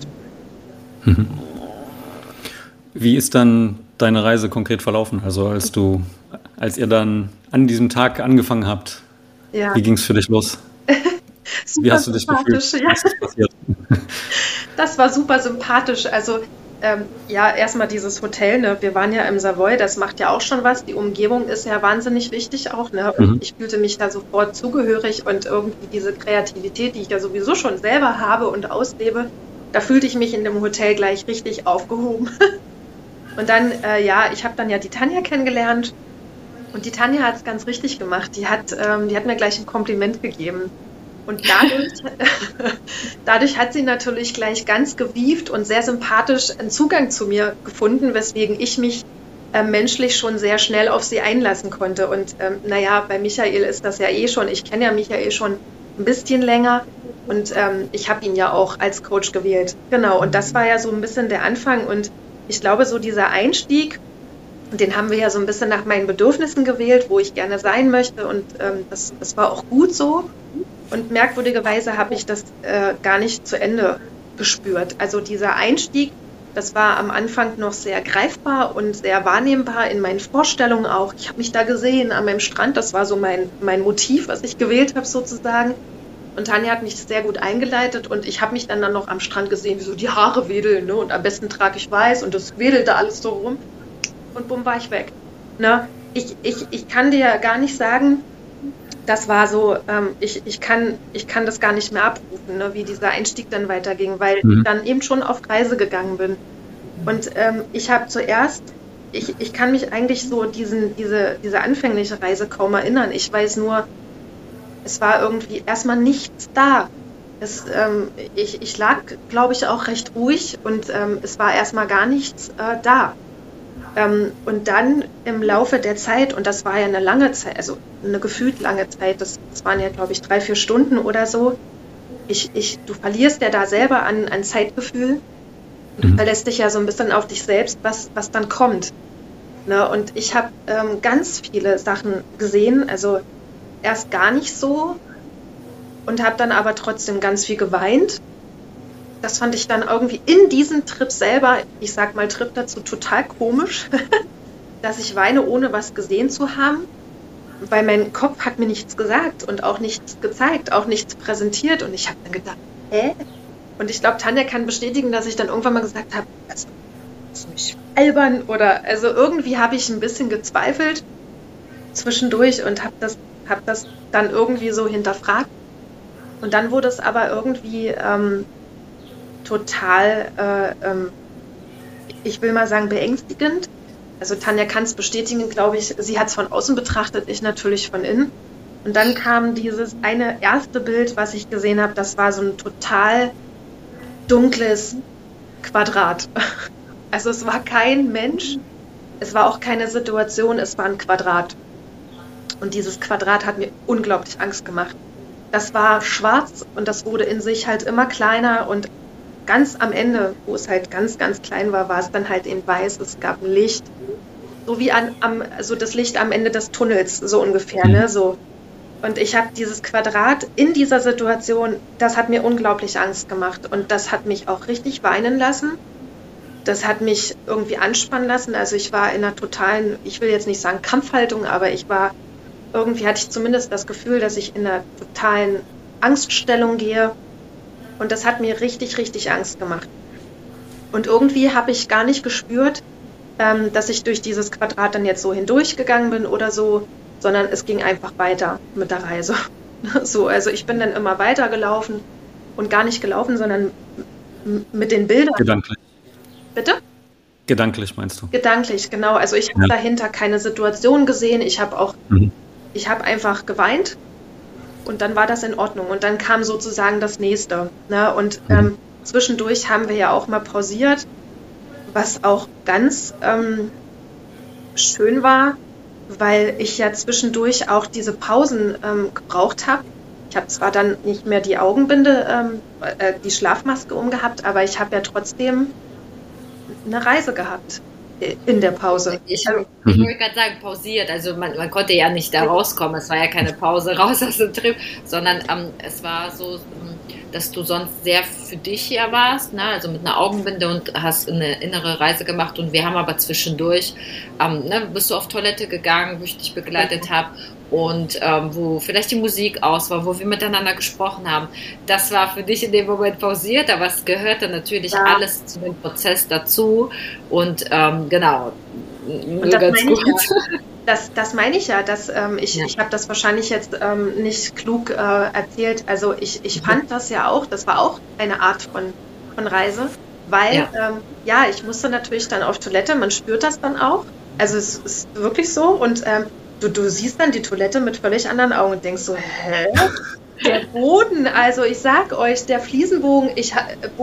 Wie ist dann deine Reise konkret verlaufen? Also als ihr dann an diesem Tag angefangen habt, wie ging es für dich los? Wie hast du dich gefühlt? Was ist passiert?
Das war super sympathisch. Also erstmal dieses Hotel, ne? Wir waren ja im Savoy, das macht ja auch schon was. Die Umgebung ist ja wahnsinnig wichtig auch. Ne? Und ich fühlte mich da sofort zugehörig und irgendwie diese Kreativität, die ich ja sowieso schon selber habe und auslebe, da fühlte ich mich in dem Hotel gleich richtig aufgehoben. Und dann, ich habe dann ja die Tanja kennengelernt und die Tanja hat es ganz richtig gemacht. Die hat mir gleich ein Kompliment gegeben. Und dadurch hat sie natürlich gleich ganz gewieft und sehr sympathisch einen Zugang zu mir gefunden, weswegen ich mich menschlich schon sehr schnell auf sie einlassen konnte. Und bei Michael ist das ja schon, ich kenne ja Michael schon ein bisschen länger und ich habe ihn ja auch als Coach gewählt. Genau, und das war ja so ein bisschen der Anfang und ich glaube, so dieser Einstieg, den haben wir ja so ein bisschen nach meinen Bedürfnissen gewählt, wo ich gerne sein möchte und das war auch gut so. Und merkwürdigerweise habe ich das gar nicht zu Ende gespürt. Also dieser Einstieg, das war am Anfang noch sehr greifbar und sehr wahrnehmbar in meinen Vorstellungen auch. Ich habe mich da gesehen an meinem Strand, das war so mein Motiv, was ich gewählt habe sozusagen. Und Tanja hat mich sehr gut eingeleitet und ich habe mich dann noch am Strand gesehen, wie so die Haare wedeln, ne? Und am besten trage ich weiß und das wedelte alles so rum und bumm war ich weg. Ne? Ich kann dir gar nicht sagen, das war so, ich kann das gar nicht mehr abrufen, ne, wie dieser Einstieg dann weiterging, weil ich dann eben schon auf Reise gegangen bin. Und ich habe zuerst, ich kann mich eigentlich so diese anfängliche Reise kaum erinnern. Ich weiß nur, es war irgendwie erstmal nichts da. Ich lag, glaube ich, auch recht ruhig und es war erstmal gar nichts da. Und dann im Laufe der Zeit, und das war ja eine lange Zeit, also eine gefühlt lange Zeit, das waren ja, glaube ich, 3-4 Stunden oder so, du verlierst ja da selber an Zeitgefühl, du verlässt dich ja so ein bisschen auf dich selbst, was dann kommt. Ne? Und ich habe ganz viele Sachen gesehen, also erst gar nicht so und habe dann aber trotzdem ganz viel geweint. Das fand ich dann irgendwie in diesem Trip selber, ich sag mal Trip dazu, total komisch, dass ich weine, ohne was gesehen zu haben, weil mein Kopf hat mir nichts gesagt und auch nichts gezeigt, auch nichts präsentiert und ich habe dann gedacht, hä? Und ich glaube, Tanja kann bestätigen, dass ich dann irgendwann mal gesagt habe, also, ist mich albern oder, also irgendwie habe ich ein bisschen gezweifelt zwischendurch und habe das dann irgendwie so hinterfragt und dann wurde es aber irgendwie total, ich will mal sagen, beängstigend. Also Tanja kann es bestätigen, glaube ich, sie hat es von außen betrachtet, ich natürlich von innen. Und dann kam dieses eine erste Bild, was ich gesehen habe, das war so ein total dunkles Quadrat. Also es war kein Mensch, es war auch keine Situation, es war ein Quadrat. Und dieses Quadrat hat mir unglaublich Angst gemacht. Das war schwarz und das wurde in sich halt immer kleiner und ganz am Ende, wo es halt ganz, ganz klein war, war es dann halt eben weiß, es gab ein Licht, so wie so das Licht am Ende des Tunnels, so ungefähr, ne, so. Und ich habe dieses Quadrat in dieser Situation, das hat mir unglaublich Angst gemacht und das hat mich auch richtig weinen lassen. Das hat mich irgendwie anspannen lassen. Also ich war in einer totalen, ich will jetzt nicht sagen Kampfhaltung, aber irgendwie hatte ich zumindest das Gefühl, dass ich in einer totalen Angststellung gehe. Und das hat mir richtig, richtig Angst gemacht. Und irgendwie habe ich gar nicht gespürt, dass ich durch dieses Quadrat dann jetzt so hindurchgegangen bin oder so, sondern es ging einfach weiter mit der Reise. So, also ich bin dann immer weitergelaufen und gar nicht gelaufen, sondern mit den Bildern.
Gedanklich.
Bitte?
Gedanklich meinst du?
Gedanklich, genau. Also ich habe dahinter keine Situation gesehen. Ich habe einfach geweint und dann war das in Ordnung. Und dann kam sozusagen das Nächste. Ne? Und zwischendurch haben wir ja auch mal pausiert, was auch ganz schön war, weil ich ja zwischendurch auch diese Pausen gebraucht habe. Ich habe zwar dann nicht mehr die Augenbinde, die Schlafmaske umgehabt, aber ich habe ja trotzdem eine Reise gehabt in der Pause.
Ich wollte gerade sagen, pausiert. Also man konnte ja nicht da rauskommen. Es war ja keine Pause raus aus dem Trip, sondern es war so, dass du sonst sehr für dich hier warst, ne? Also mit einer Augenbinde und hast eine innere Reise gemacht und wir haben aber zwischendurch, bist du auf Toilette gegangen, wo ich dich begleitet habe und wo vielleicht die Musik aus war, wo wir miteinander gesprochen haben. Das war für dich in dem Moment pausiert, aber es gehörte natürlich alles zu dem Prozess dazu und genau.
Und das meine ich ja, dass ich habe das wahrscheinlich jetzt nicht klug erzählt. Also ich fand das ja auch, das war auch eine Art von Reise, weil ich musste natürlich dann auf Toilette, man spürt das dann auch. Also es ist wirklich so und du siehst dann die Toilette mit völlig anderen Augen und denkst so, hä? Der Boden, also ich sag euch, der Fliesenboden, ich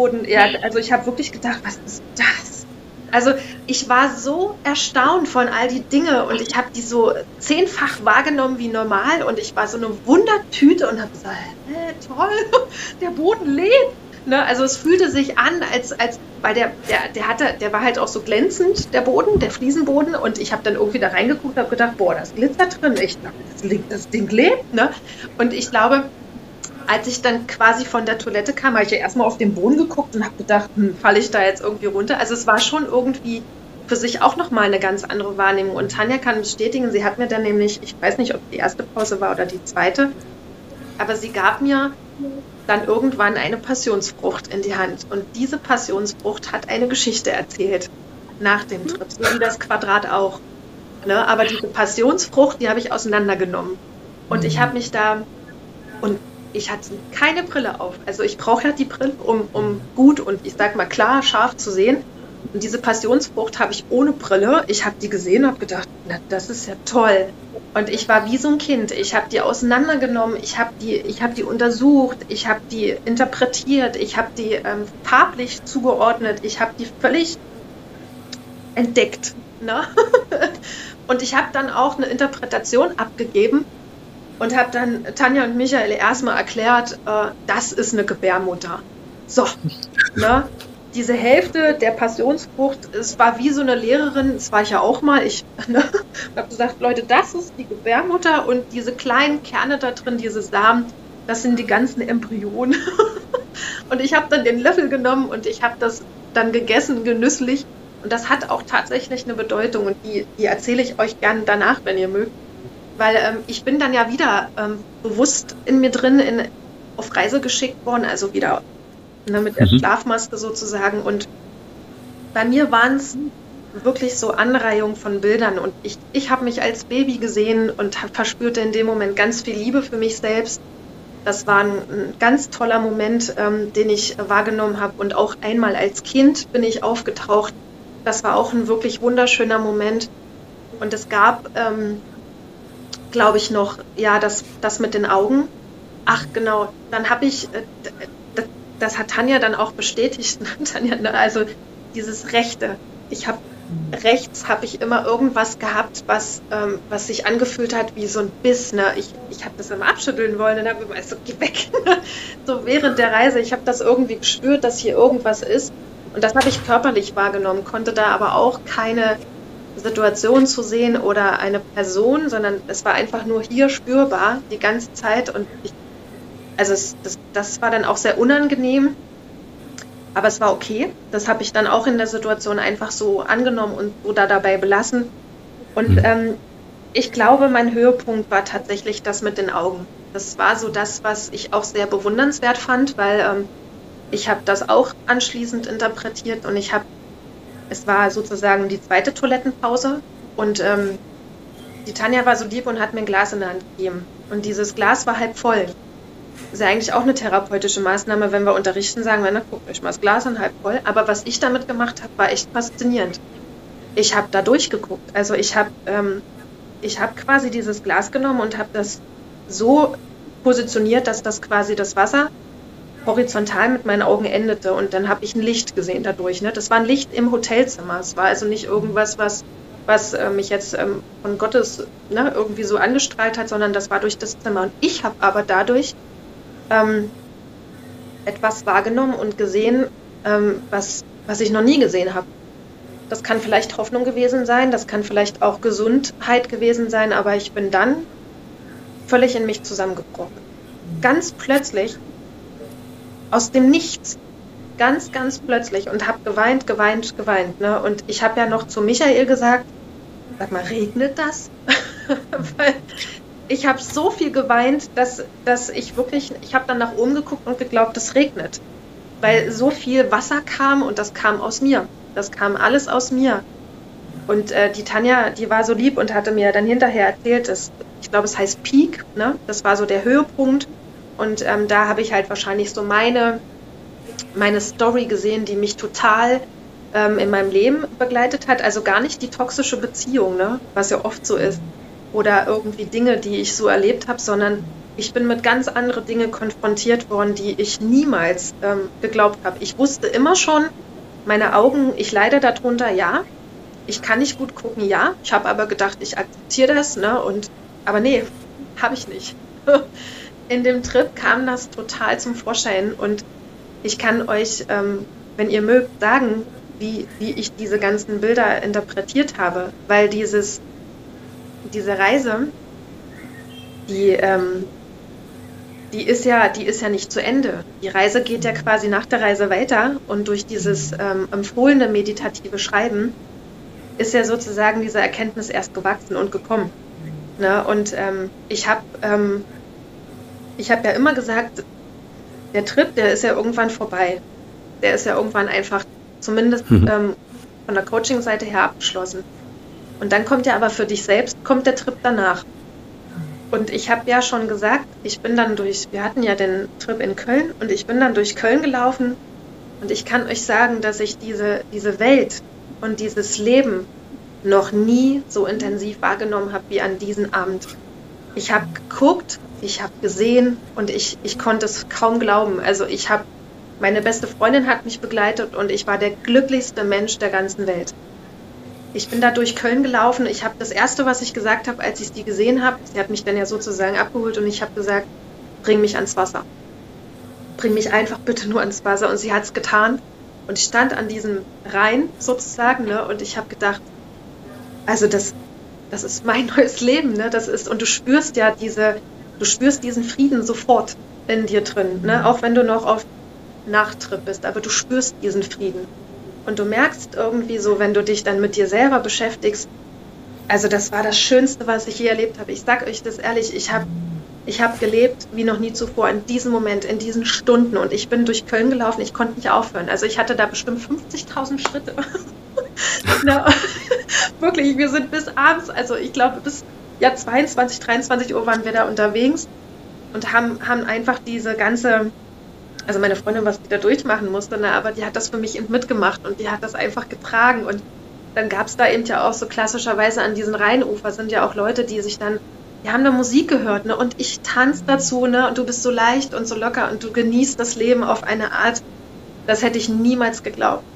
habe wirklich gedacht, was ist das? Also ich war so erstaunt von all die Dinge und ich habe die so 10-fach wahrgenommen wie normal und ich war so eine Wundertüte und habe gesagt, toll, der Boden lebt. Ne? Also es fühlte sich an, weil der war halt auch so glänzend, der Boden, der Fliesenboden und ich habe dann irgendwie da reingeguckt und habe gedacht, boah, das glitzert drin. Ich dachte, das Ding lebt. Ne? Und ich glaube, als ich dann quasi von der Toilette kam, habe ich ja erstmal auf den Boden geguckt und habe gedacht, falle ich da jetzt irgendwie runter? Also es war schon irgendwie für sich auch nochmal eine ganz andere Wahrnehmung. Und Tanja kann bestätigen, sie hat mir dann nämlich, ich weiß nicht, ob die erste Pause war oder die zweite, aber sie gab mir dann irgendwann eine Passionsfrucht in die Hand. Und diese Passionsfrucht hat eine Geschichte erzählt nach dem Trip, so wie das Quadrat auch. Ne? Aber diese Passionsfrucht, die habe ich auseinandergenommen. Und ich habe mich da... Und ich hatte keine Brille auf. Also ich brauche ja die Brille, um gut und ich sag mal klar, scharf zu sehen. Und diese Passionsfrucht habe ich ohne Brille. Ich habe die gesehen und habe gedacht, na, das ist ja toll. Und ich war wie so ein Kind. Ich habe die auseinandergenommen, ich habe die untersucht, ich habe die interpretiert, ich habe die farblich zugeordnet, ich habe die völlig entdeckt. Ne? Und ich habe dann auch eine Interpretation abgegeben, und habe dann Tanja und Michael erstmal erklärt, das ist eine Gebärmutter. So, ne? Diese Hälfte der Passionsfrucht, es war wie so eine Lehrerin, das war ich ja auch mal, ich habe gesagt, Leute, das ist die Gebärmutter und diese kleinen Kerne da drin, diese Samen, das sind die ganzen Embryonen. Und ich habe dann den Löffel genommen und ich habe das dann gegessen, genüsslich. Und das hat auch tatsächlich eine Bedeutung und die erzähle ich euch gerne danach, wenn ihr mögt. Weil ich bin dann ja wieder bewusst in mir drin auf Reise geschickt worden, also wieder mit der Schlafmaske sozusagen. Und bei mir waren es wirklich so Anreihung von Bildern. Und ich habe mich als Baby gesehen und verspürte in dem Moment ganz viel Liebe für mich selbst. Das war ein ganz toller Moment, den ich wahrgenommen habe. Und auch einmal als Kind bin ich aufgetaucht. Das war auch ein wirklich wunderschöner Moment. Und es gab... glaube ich noch, ja, das mit den Augen. Ach genau, dann habe ich, das hat Tanja dann auch bestätigt, Tanja, also dieses Rechte. Ich habe rechts habe ich immer irgendwas gehabt, was sich angefühlt hat wie so ein Biss. Ne? Ich habe das immer abschütteln wollen und habe immer so, geh weg. So während der Reise, ich habe das irgendwie gespürt, dass hier irgendwas ist. Und das habe ich körperlich wahrgenommen, konnte da aber auch keine Situation zu sehen oder eine Person, sondern es war einfach nur hier spürbar die ganze Zeit. Und das war dann auch sehr unangenehm. Aber es war okay. Das habe ich dann auch in der Situation einfach so angenommen und so dabei belassen. Und ich glaube, mein Höhepunkt war tatsächlich das mit den Augen. Das war so das, was ich auch sehr bewundernswert fand, weil ich habe das auch anschließend interpretiert und es war sozusagen die zweite Toilettenpause und die Tanja war so lieb und hat mir ein Glas in der Hand gegeben. Und dieses Glas war halb voll. Das ist ja eigentlich auch eine therapeutische Maßnahme, wenn wir unterrichten, sagen wir, na, guckt euch mal das Glas an, halb voll. Aber was ich damit gemacht habe, war echt faszinierend. Ich habe da durchgeguckt. Also ich habe quasi dieses Glas genommen und habe das so positioniert, dass das quasi das Wasser horizontal mit meinen Augen endete. Und dann habe ich ein Licht gesehen dadurch. Ne? Das war ein Licht im Hotelzimmer. Es war also nicht irgendwas, was mich jetzt von Gottes irgendwie so angestrahlt hat, sondern das war durch das Zimmer. Und ich habe aber dadurch etwas wahrgenommen und gesehen, was ich noch nie gesehen habe. Das kann vielleicht Hoffnung gewesen sein, das kann vielleicht auch Gesundheit gewesen sein, aber ich bin dann völlig in mich zusammengebrochen. Ganz plötzlich, aus dem Nichts, ganz, ganz plötzlich und habe geweint. Ne? Und ich habe ja noch zu Michael gesagt, sag mal, regnet das? Weil ich habe so viel geweint, dass ich habe dann nach oben geguckt und geglaubt, es regnet. Weil so viel Wasser kam und das kam aus mir. Das kam alles aus mir. Und die Tanja, die war so lieb und hatte mir dann hinterher erzählt, ich glaube, es heißt Peak, ne? Das war so der Höhepunkt. Und da habe ich halt wahrscheinlich so meine Story gesehen, die mich total in meinem Leben begleitet hat. Also gar nicht die toxische Beziehung, ne? Was ja oft so ist. Oder irgendwie Dinge, die ich so erlebt habe, sondern ich bin mit ganz anderen Dingen konfrontiert worden, die ich niemals geglaubt habe. Ich wusste immer schon, meine Augen, ich leide darunter, ja. Ich kann nicht gut gucken, ja. Ich habe aber gedacht, ich akzeptiere das, ne? Aber nee, habe ich nicht. In dem Trip kam das total zum Vorschein und ich kann euch, wenn ihr mögt, sagen, wie ich diese ganzen Bilder interpretiert habe, weil diese Reise, die ist ja nicht zu Ende. Die Reise geht ja quasi nach der Reise weiter und durch dieses empfohlene meditative Schreiben ist ja sozusagen diese Erkenntnis erst gewachsen und gekommen. Ne? Und ich habe ja immer gesagt, der Trip, der ist ja irgendwann vorbei. Der ist ja irgendwann einfach zumindest von der Coaching-Seite her abgeschlossen. Und dann kommt ja aber für dich selbst, kommt der Trip danach. Und ich habe ja schon gesagt, wir hatten ja den Trip in Köln und ich bin dann durch Köln gelaufen und ich kann euch sagen, dass ich diese Welt und dieses Leben noch nie so intensiv wahrgenommen habe wie an diesem Abend. Ich habe geguckt, ich habe gesehen und ich konnte es kaum glauben. Also meine beste Freundin hat mich begleitet und ich war der glücklichste Mensch der ganzen Welt. Ich bin da durch Köln gelaufen. Ich habe das Erste, was ich gesagt habe, als ich sie gesehen habe, sie hat mich dann ja sozusagen abgeholt und ich habe gesagt, bring mich ans Wasser. Bring mich einfach bitte nur ans Wasser. Und sie hat es getan. Und ich stand an diesem Rhein sozusagen, ne, und ich habe gedacht, also das ist mein neues Leben. Ne? Und du spürst ja diesen Frieden sofort in dir drin. Ne? Auch wenn du noch auf Nachtrip bist, aber du spürst diesen Frieden. Und du merkst irgendwie so, wenn du dich dann mit dir selber beschäftigst, also das war das Schönste, was ich je erlebt habe. Ich sag euch das ehrlich, ich hab gelebt wie noch nie zuvor in diesem Moment, in diesen Stunden. Und ich bin durch Köln gelaufen, ich konnte nicht aufhören. Also ich hatte da bestimmt 50.000 Schritte. Na, wirklich, wir sind bis abends, also ich glaube bis 22, 23 Uhr waren wir da unterwegs und haben einfach diese ganze... Also meine Freundin, was die da durchmachen musste, aber die hat das für mich eben mitgemacht und die hat das einfach getragen. Und dann gab es da eben ja auch so klassischerweise an diesen Rheinufer sind ja auch Leute, die haben da Musik gehört, ne? Und ich tanze dazu, ne? Und du bist so leicht und so locker und du genießt das Leben auf eine Art, das hätte ich niemals geglaubt.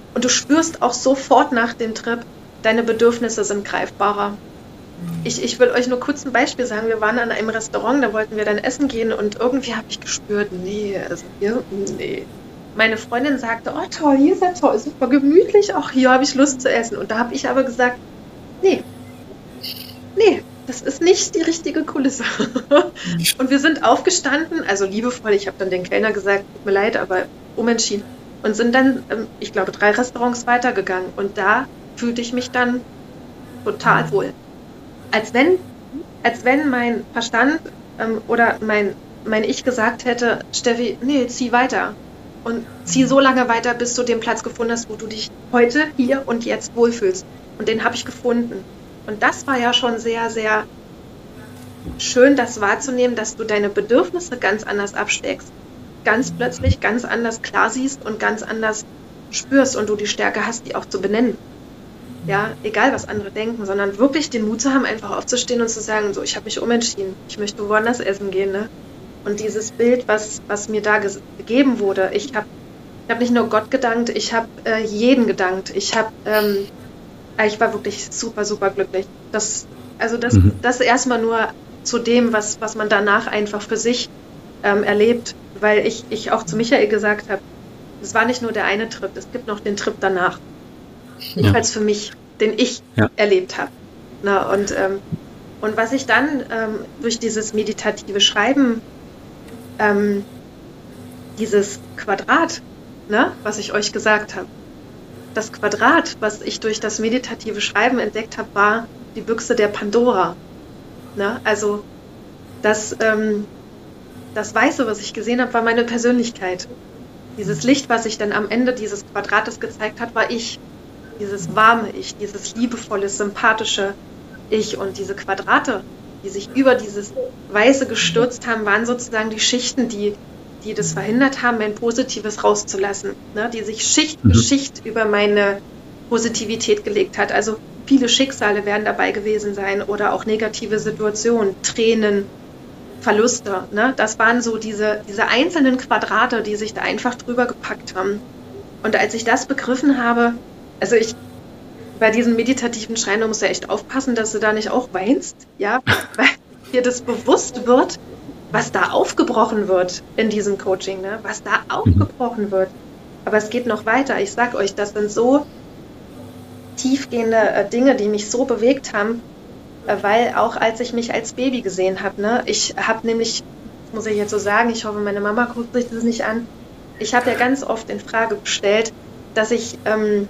Und du spürst auch sofort nach dem Trip, deine Bedürfnisse sind greifbarer. Ich will euch nur kurz ein Beispiel sagen. Wir waren an einem Restaurant, da wollten wir dann essen gehen und irgendwie habe ich gespürt, nee. Meine Freundin sagte, oh toll, hier ist ja toll, super gemütlich, auch hier habe ich Lust zu essen. Und da habe ich aber gesagt, nee, das ist nicht die richtige Kulisse. Und wir sind aufgestanden, also liebevoll, ich habe dann den Kellner gesagt, tut mir leid, aber umentschieden. Und sind dann, ich glaube, 3 Restaurants weitergegangen. Und da fühlte ich mich dann total wohl. Als wenn mein Verstand oder mein Ich gesagt hätte, Steffi, nee, zieh weiter. Und zieh so lange weiter, bis du den Platz gefunden hast, wo du dich heute, hier und jetzt wohlfühlst. Und den habe ich gefunden. Und das war ja schon sehr, sehr schön, das wahrzunehmen, dass du deine Bedürfnisse ganz anders absteckst. Ganz plötzlich, ganz anders klar siehst und ganz anders spürst und du die Stärke hast, die auch zu benennen. Ja, egal was andere denken, sondern wirklich den Mut zu haben, einfach aufzustehen und zu sagen, so, ich habe mich umentschieden, ich möchte woanders essen gehen, ne? Und dieses Bild, was mir da gegeben wurde, ich hab nicht nur Gott gedankt, ich habe jeden gedankt. Ich war wirklich super, super glücklich. Das erstmal nur zu dem, was man danach einfach für sich erlebt, weil ich auch zu Michael gesagt habe, es war nicht nur der eine Trip, es gibt noch den Trip danach. Jedenfalls für mich, den ich erlebt habe. Und was ich dann durch dieses meditative Schreiben, dieses Quadrat, ne, was ich euch gesagt habe, das Quadrat, was ich durch das meditative Schreiben entdeckt habe, war die Büchse der Pandora. Ne? Also das Weiße, was ich gesehen habe, war meine Persönlichkeit. Dieses Licht, was sich dann am Ende dieses Quadrates gezeigt hat, war ich. Dieses warme Ich, dieses liebevolle, sympathische Ich. Und diese Quadrate, die sich über dieses Weiße gestürzt haben, waren sozusagen die Schichten, die das verhindert haben, mein Positives rauszulassen. Ne? Die sich Schicht für Schicht über meine Positivität gelegt hat. Also viele Schicksale werden dabei gewesen sein oder auch negative Situationen, Tränen, Verluste. Ne? Das waren so diese einzelnen Quadrate, die sich da einfach drüber gepackt haben. Und als ich das begriffen habe, also bei diesen meditativen Schreien, da musst du echt aufpassen, dass du da nicht auch weinst, ja, weil dir das bewusst wird, was da aufgebrochen wird in diesem Coaching, ne? Was da aufgebrochen wird. Aber es geht noch weiter. Ich sag euch, das sind so tiefgehende Dinge, die mich so bewegt haben, weil auch als ich mich als Baby gesehen habe, ne? Ich habe nämlich, das muss ich jetzt so sagen, ich hoffe, meine Mama guckt sich das nicht an, ich habe ja ganz oft in Frage gestellt, dass ich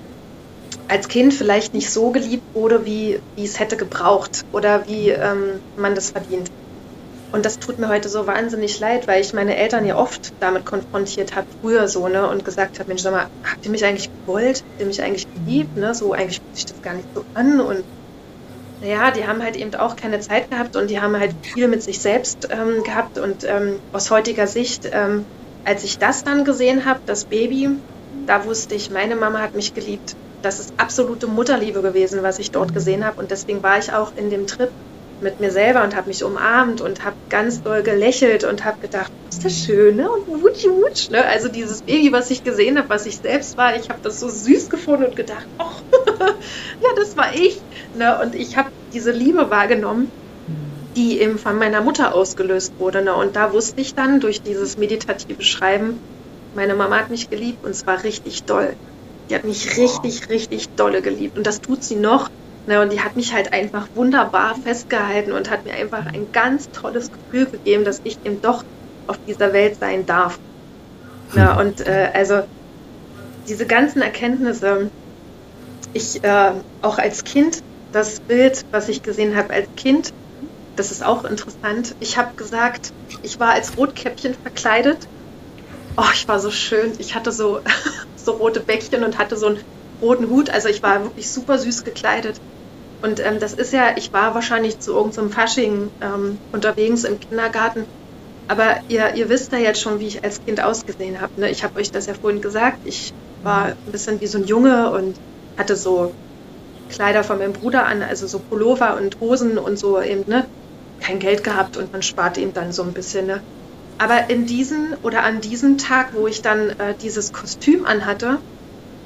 als Kind vielleicht nicht so geliebt wurde, wie es hätte gebraucht oder wie man das verdient. Und das tut mir heute so wahnsinnig leid, weil ich meine Eltern ja oft damit konfrontiert habe, früher so, ne, und gesagt habe, Mensch, sag mal, habt ihr mich eigentlich gewollt? Habt ihr mich eigentlich geliebt? Ne? So, eigentlich fühlt sich das gar nicht so an. Und naja, die haben halt eben auch keine Zeit gehabt und die haben halt viel mit sich selbst gehabt. Und aus heutiger Sicht, als ich das dann gesehen habe, das Baby, da wusste ich, meine Mama hat mich geliebt. Das ist absolute Mutterliebe gewesen, was ich dort gesehen habe. Und deswegen war ich auch in dem Trip mit mir selber und habe mich umarmt und habe ganz doll gelächelt und habe gedacht, ist das schön, ne? Und wutschi wutsch, ne? Also dieses Baby, was ich gesehen habe, was ich selbst war, ich habe das so süß gefunden und gedacht, ach, ja, das war ich. Ne? Und ich habe diese Liebe wahrgenommen, die eben von meiner Mutter ausgelöst wurde. Ne? Und da wusste ich dann durch dieses meditative Schreiben, meine Mama hat mich geliebt und zwar richtig doll. Die hat mich richtig, richtig dolle geliebt. Und das tut sie noch. Ne, und die hat mich halt einfach wunderbar festgehalten und hat mir einfach ein ganz tolles Gefühl gegeben, dass ich eben doch auf dieser Welt sein darf. Ne, und also diese ganzen Erkenntnisse, ich auch als Kind, das Bild, was ich gesehen habe als Kind, das ist auch interessant. Ich habe gesagt, ich war als Rotkäppchen verkleidet. Oh, ich war so schön. Ich hatte so rote Bäckchen und hatte so einen roten Hut. Also ich war wirklich super süß gekleidet. Und das ist ja, ich war wahrscheinlich zu irgendeinem Fasching unterwegs im Kindergarten. Aber ihr wisst ja jetzt schon, wie ich als Kind ausgesehen habe. Ne? Ich habe euch das ja vorhin gesagt. Ich war ein bisschen wie so ein Junge und hatte so Kleider von meinem Bruder an, also so Pullover und Hosen und so eben, ne? Kein Geld gehabt und man spart eben dann so ein bisschen, ne? Aber an diesem Tag, wo ich dann dieses Kostüm anhatte,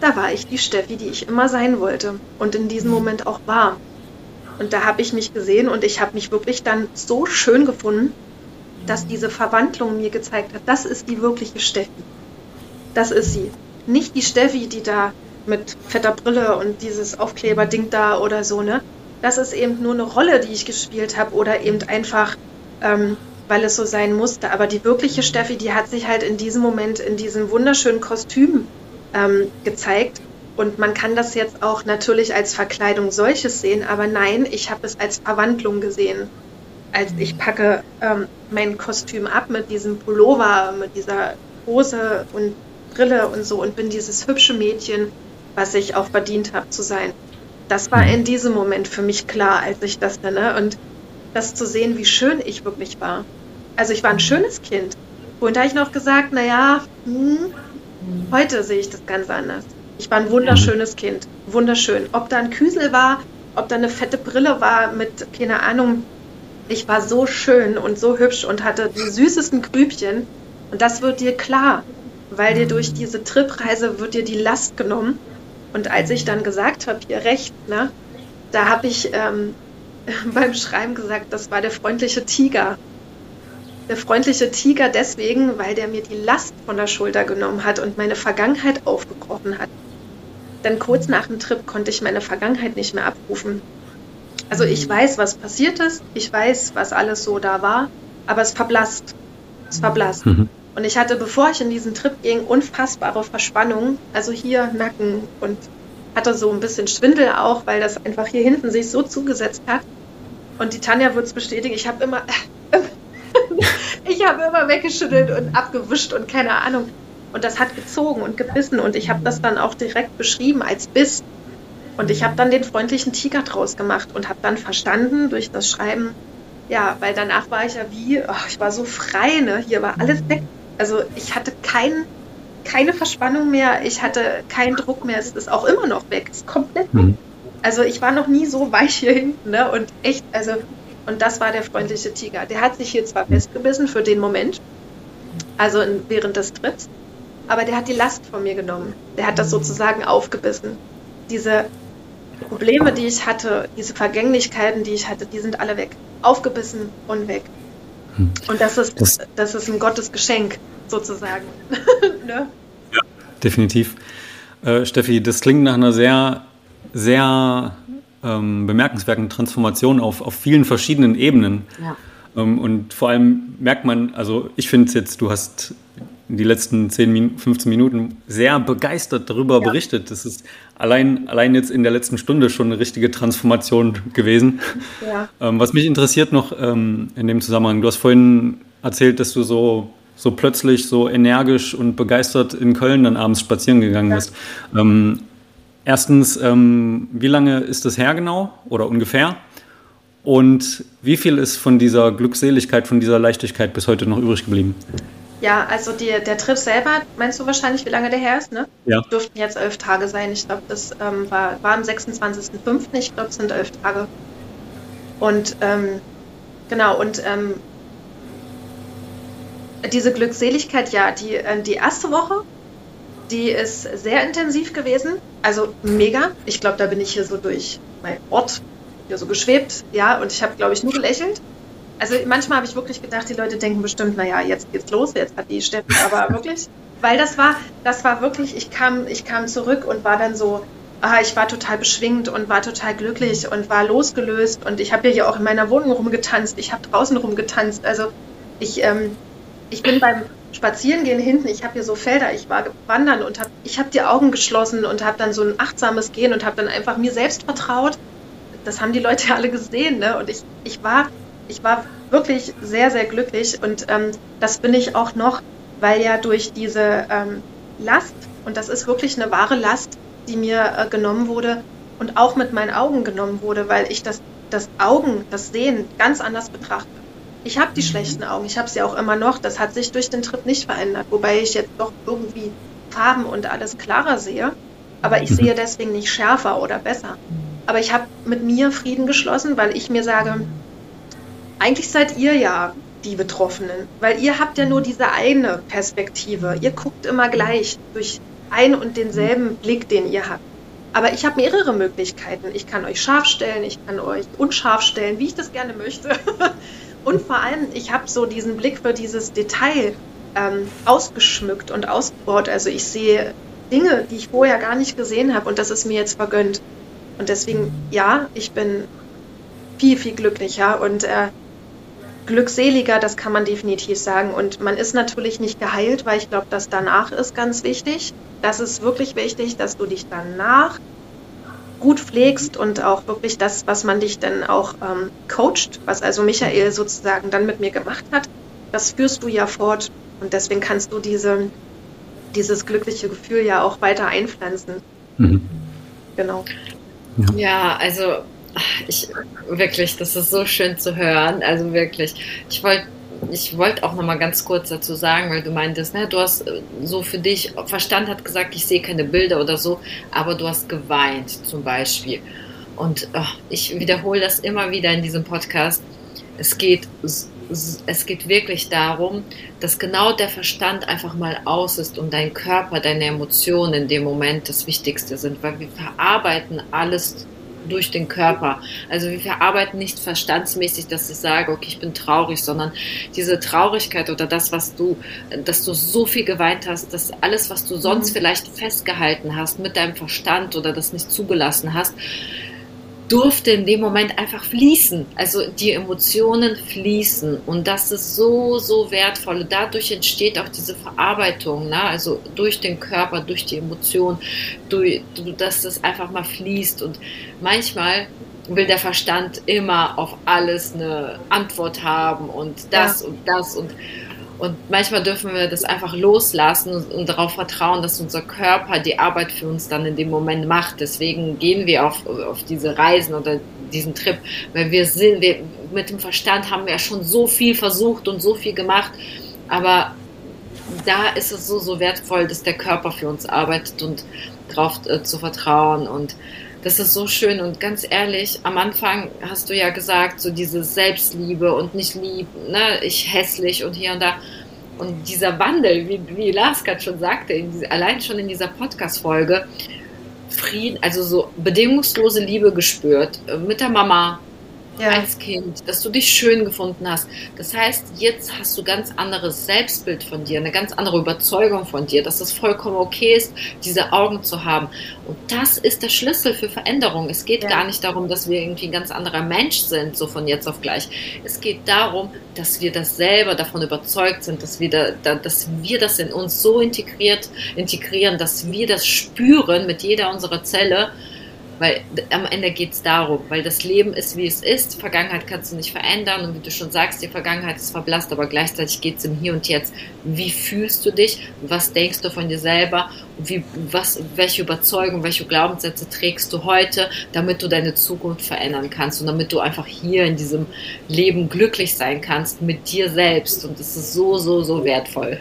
da war ich die Steffi, die ich immer sein wollte und in diesem Moment auch war. Und da habe ich mich gesehen und ich habe mich wirklich dann so schön gefunden, dass diese Verwandlung mir gezeigt hat, das ist die wirkliche Steffi. Das ist sie. Nicht die Steffi, die da mit fetter Brille und dieses Aufkleberding da oder so, ne? Das ist eben nur eine Rolle, die ich gespielt habe oder eben einfach, weil es so sein musste. Aber die wirkliche Steffi, die hat sich halt in diesem Moment in diesem wunderschönen Kostüm gezeigt. Und man kann das jetzt auch natürlich als Verkleidung solches sehen, aber nein, ich habe es als Verwandlung gesehen. Als ich packe mein Kostüm ab mit diesem Pullover, mit dieser Hose und Brille und so und bin dieses hübsche Mädchen, was ich auch verdient habe zu sein. Das war in diesem Moment für mich klar, als ich das dann, ne? Und das zu sehen, wie schön ich wirklich war. Also ich war ein schönes Kind. Und da habe ich noch gesagt, naja, heute sehe ich das ganz anders. Ich war ein wunderschönes Kind. Wunderschön. Ob da ein Küsel war, ob da eine fette Brille war mit, keine Ahnung, ich war so schön und so hübsch und hatte die süßesten Grübchen. Und das wird dir klar, weil dir durch diese Tripreise wird dir die Last genommen. Und als ich dann gesagt habe, hier rechts, ne, da habe ich beim Schreiben gesagt, das war der freundliche Tiger. Der freundliche Tiger deswegen, weil der mir die Last von der Schulter genommen hat und meine Vergangenheit aufgebrochen hat. Denn kurz nach dem Trip konnte ich meine Vergangenheit nicht mehr abrufen. Also ich weiß, was passiert ist, ich weiß, was alles so da war, aber es verblasst. Es verblasst. Und ich hatte, bevor ich in diesen Trip ging, unfassbare Verspannungen, also hier Nacken und hatte so ein bisschen Schwindel auch, weil das einfach hier hinten sich so zugesetzt hat. Und die Tanja wird es bestätigen, ich habe immer weggeschüttelt und abgewischt und keine Ahnung. Und das hat gezogen und gebissen und ich habe das dann auch direkt beschrieben als Biss. Und ich habe dann den freundlichen Tiger draus gemacht und habe dann verstanden durch das Schreiben, ja, weil danach war ich ja ich war so frei, ne? Hier war alles weg. Also ich hatte keine Verspannung mehr, ich hatte keinen Druck mehr, es ist auch immer noch weg, es ist komplett weg. Also ich war noch nie so weich hier hinten, ne? Und echt, also, und das war der freundliche Tiger. Der hat sich hier zwar festgebissen für den Moment, also während des Trips, aber der hat die Last von mir genommen. Der hat das sozusagen aufgebissen. Diese Probleme, die ich hatte, diese Vergänglichkeiten, die ich hatte, die sind alle weg. Aufgebissen und weg. Und das ist ein Gottesgeschenk, sozusagen. Ne?
Ja, definitiv. Steffi, das klingt nach einer sehr, sehr bemerkenswerten Transformation auf vielen verschiedenen Ebenen. Ja. Und vor allem merkt man, also ich finde es jetzt, du hast die letzten 15 Minuten sehr begeistert darüber berichtet. Das ist allein jetzt in der letzten Stunde schon eine richtige Transformation gewesen. Ja. Was mich interessiert noch in dem Zusammenhang, du hast vorhin erzählt, dass du so plötzlich so energisch und begeistert in Köln dann abends spazieren gegangen bist. Erstens, wie lange ist das her genau oder ungefähr? Und wie viel ist von dieser Glückseligkeit, von dieser Leichtigkeit bis heute noch übrig geblieben?
Ja, also der Trip selber, meinst du wahrscheinlich, wie lange der her ist, ne? Ja. Dürften jetzt 11 Tage sein. Ich glaube, das war am 26.05. Ich glaube, es sind 11 Tage. Und genau, und diese Glückseligkeit, ja, die erste Woche, die ist sehr intensiv gewesen. Also mega. Ich glaube, da bin ich hier so durch meinen Ort hier so geschwebt, ja, und ich habe, glaube ich, nur gelächelt. Also manchmal habe ich wirklich gedacht, die Leute denken bestimmt, naja, jetzt geht's los, jetzt hat die Steffi aber wirklich, weil das war wirklich, ich kam zurück und war dann so, ich war total beschwingt und war total glücklich und war losgelöst und ich habe ja hier auch in meiner Wohnung rumgetanzt, ich habe draußen rumgetanzt, also ich bin beim Spazierengehen hinten, ich habe hier so Felder, ich war wandern und ich habe die Augen geschlossen und habe dann so ein achtsames Gehen und habe dann einfach mir selbst vertraut. Das haben die Leute ja alle gesehen, ne? Und ich war wirklich sehr, sehr glücklich und das bin ich auch noch, weil ja durch diese Last, und das ist wirklich eine wahre Last, die mir genommen wurde und auch mit meinen Augen genommen wurde, weil ich das Sehen ganz anders betrachte. Ich habe die schlechten Augen, ich habe sie auch immer noch, das hat sich durch den Trip nicht verändert, wobei ich jetzt doch irgendwie Farben und alles klarer sehe, aber ich sehe deswegen nicht schärfer oder besser. Aber ich habe mit mir Frieden geschlossen, weil ich mir sage, eigentlich seid ihr ja die Betroffenen, weil ihr habt ja nur diese eine Perspektive. Ihr guckt immer gleich durch ein und denselben Blick, den ihr habt. Aber ich habe mehrere Möglichkeiten. Ich kann euch scharf stellen, ich kann euch unscharf stellen, wie ich das gerne möchte. Und vor allem, ich habe so diesen Blick für dieses Detail ausgeschmückt und ausgebaut. Also ich sehe Dinge, die ich vorher gar nicht gesehen habe und das ist mir jetzt vergönnt. Und deswegen, ja, ich bin viel, viel glücklicher und glückseliger, das kann man definitiv sagen. Und man ist natürlich nicht geheilt, weil ich glaube, das danach ist ganz wichtig. Das ist wirklich wichtig, dass du dich danach gut pflegst und auch wirklich das, was man dich dann auch coacht, was also Michael sozusagen dann mit mir gemacht hat, das führst du ja fort. Und deswegen kannst du dieses glückliche Gefühl ja auch weiter einpflanzen. Mhm. Genau.
Ja, also wirklich, das ist so schön zu hören. Also wirklich, ich wollte auch noch mal ganz kurz dazu sagen, weil du meintest, ne, du hast so für dich, Verstand hat gesagt, ich sehe keine Bilder oder so, aber du hast geweint zum Beispiel. Und ich wiederhole das immer wieder in diesem Podcast. Es geht wirklich darum, dass genau der Verstand einfach mal aus ist und dein Körper, deine Emotionen in dem Moment das Wichtigste sind, weil wir verarbeiten alles durch den Körper. Also wir verarbeiten nicht verstandsmäßig, dass ich sage, okay, ich bin traurig, sondern diese Traurigkeit oder dass du so viel geweint hast, dass alles, was du sonst vielleicht festgehalten hast mit deinem Verstand oder das nicht zugelassen hast, durfte in dem Moment einfach fließen. Also die Emotionen fließen und das ist so, so wertvoll. Und dadurch entsteht auch diese Verarbeitung, ne? Also durch den Körper, durch die Emotionen, dass das einfach mal fließt. Und manchmal will der Verstand immer auf alles eine Antwort haben und das und das und manchmal dürfen wir das einfach loslassen und darauf vertrauen, dass unser Körper die Arbeit für uns dann in dem Moment macht. Deswegen gehen wir auf diese Reisen oder diesen Trip, weil wir mit dem Verstand haben wir ja schon so viel versucht und so viel gemacht, aber da ist es so wertvoll, dass der Körper für uns arbeitet und darauf zu vertrauen und das ist so schön und ganz ehrlich, am Anfang hast du ja gesagt, so diese Selbstliebe und nicht lieb, ne, ich hässlich und hier und da. Und dieser Wandel, wie Lars gerade schon sagte, allein schon in dieser Podcast-Folge, Frieden, also so bedingungslose Liebe gespürt, mit der Mama, als Kind, dass du dich schön gefunden hast. Das heißt, jetzt hast du ganz anderes Selbstbild von dir, eine ganz andere Überzeugung von dir, dass es vollkommen okay ist, diese Augen zu haben. Und das ist der Schlüssel für Veränderung. Es geht gar nicht darum, dass wir irgendwie ein ganz anderer Mensch sind, so von jetzt auf gleich. Es geht darum, dass wir das selber davon überzeugt sind, dass wir das in uns so integrieren, dass wir das spüren mit jeder unserer Zelle. Weil am Ende geht es darum, weil das Leben ist, wie es ist. Vergangenheit kannst du nicht verändern und wie du schon sagst, die Vergangenheit ist verblasst, aber gleichzeitig geht es im Hier und Jetzt. Wie fühlst du dich? Was denkst du von dir selber? Welche Überzeugung, welche Glaubenssätze trägst du heute, damit du deine Zukunft verändern kannst und damit du einfach hier in diesem Leben glücklich sein kannst mit dir selbst. Und das ist so, so, so wertvoll.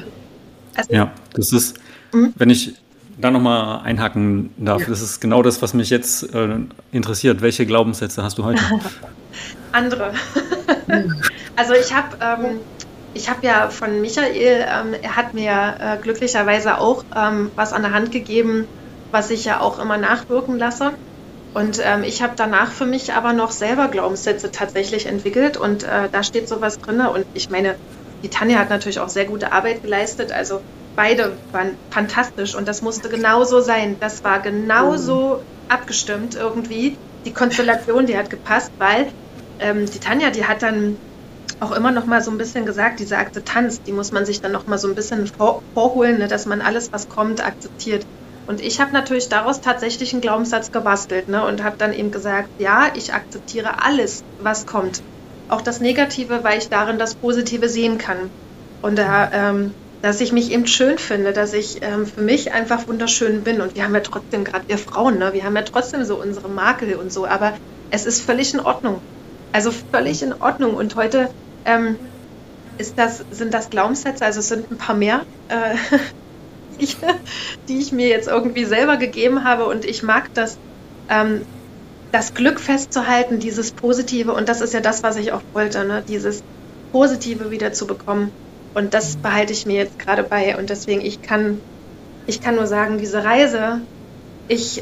Ja, das ist, wenn ich da nochmal einhaken darf. Das ist genau das, was mich jetzt interessiert. Welche Glaubenssätze hast du heute?
Andere. Also ich habe ja von Michael, er hat mir glücklicherweise auch was an der Hand gegeben, was ich ja auch immer nachwirken lasse. Und ich habe danach für mich aber noch selber Glaubenssätze tatsächlich entwickelt und da steht sowas drin. Und ich meine, die Tanja hat natürlich auch sehr gute Arbeit geleistet, also beide waren fantastisch und das musste genauso sein. Das war genauso abgestimmt irgendwie. Die Konstellation, die hat gepasst, weil die Tanja, die hat dann auch immer noch mal so ein bisschen gesagt, diese Akzeptanz, die muss man sich dann noch mal so ein bisschen vorholen, ne, dass man alles, was kommt, akzeptiert. Und ich habe natürlich daraus tatsächlich einen Glaubenssatz gebastelt, ne, und habe dann eben gesagt, ja, ich akzeptiere alles, was kommt. Auch das Negative, weil ich darin das Positive sehen kann. Und dass ich mich eben schön finde, dass ich für mich einfach wunderschön bin. Und wir haben ja trotzdem, gerade wir Frauen, ne, wir haben ja trotzdem so unsere Makel und so, aber es ist völlig in Ordnung. Also völlig in Ordnung. Und heute sind das Glaubenssätze, also es sind ein paar mehr, die ich mir jetzt irgendwie selber gegeben habe. Und ich mag das Glück festzuhalten, dieses Positive. Und das ist ja das, was ich auch wollte, ne, dieses Positive wieder zu bekommen. Und das behalte ich mir jetzt gerade bei. Und deswegen, ich kann ich kann nur sagen, diese Reise, es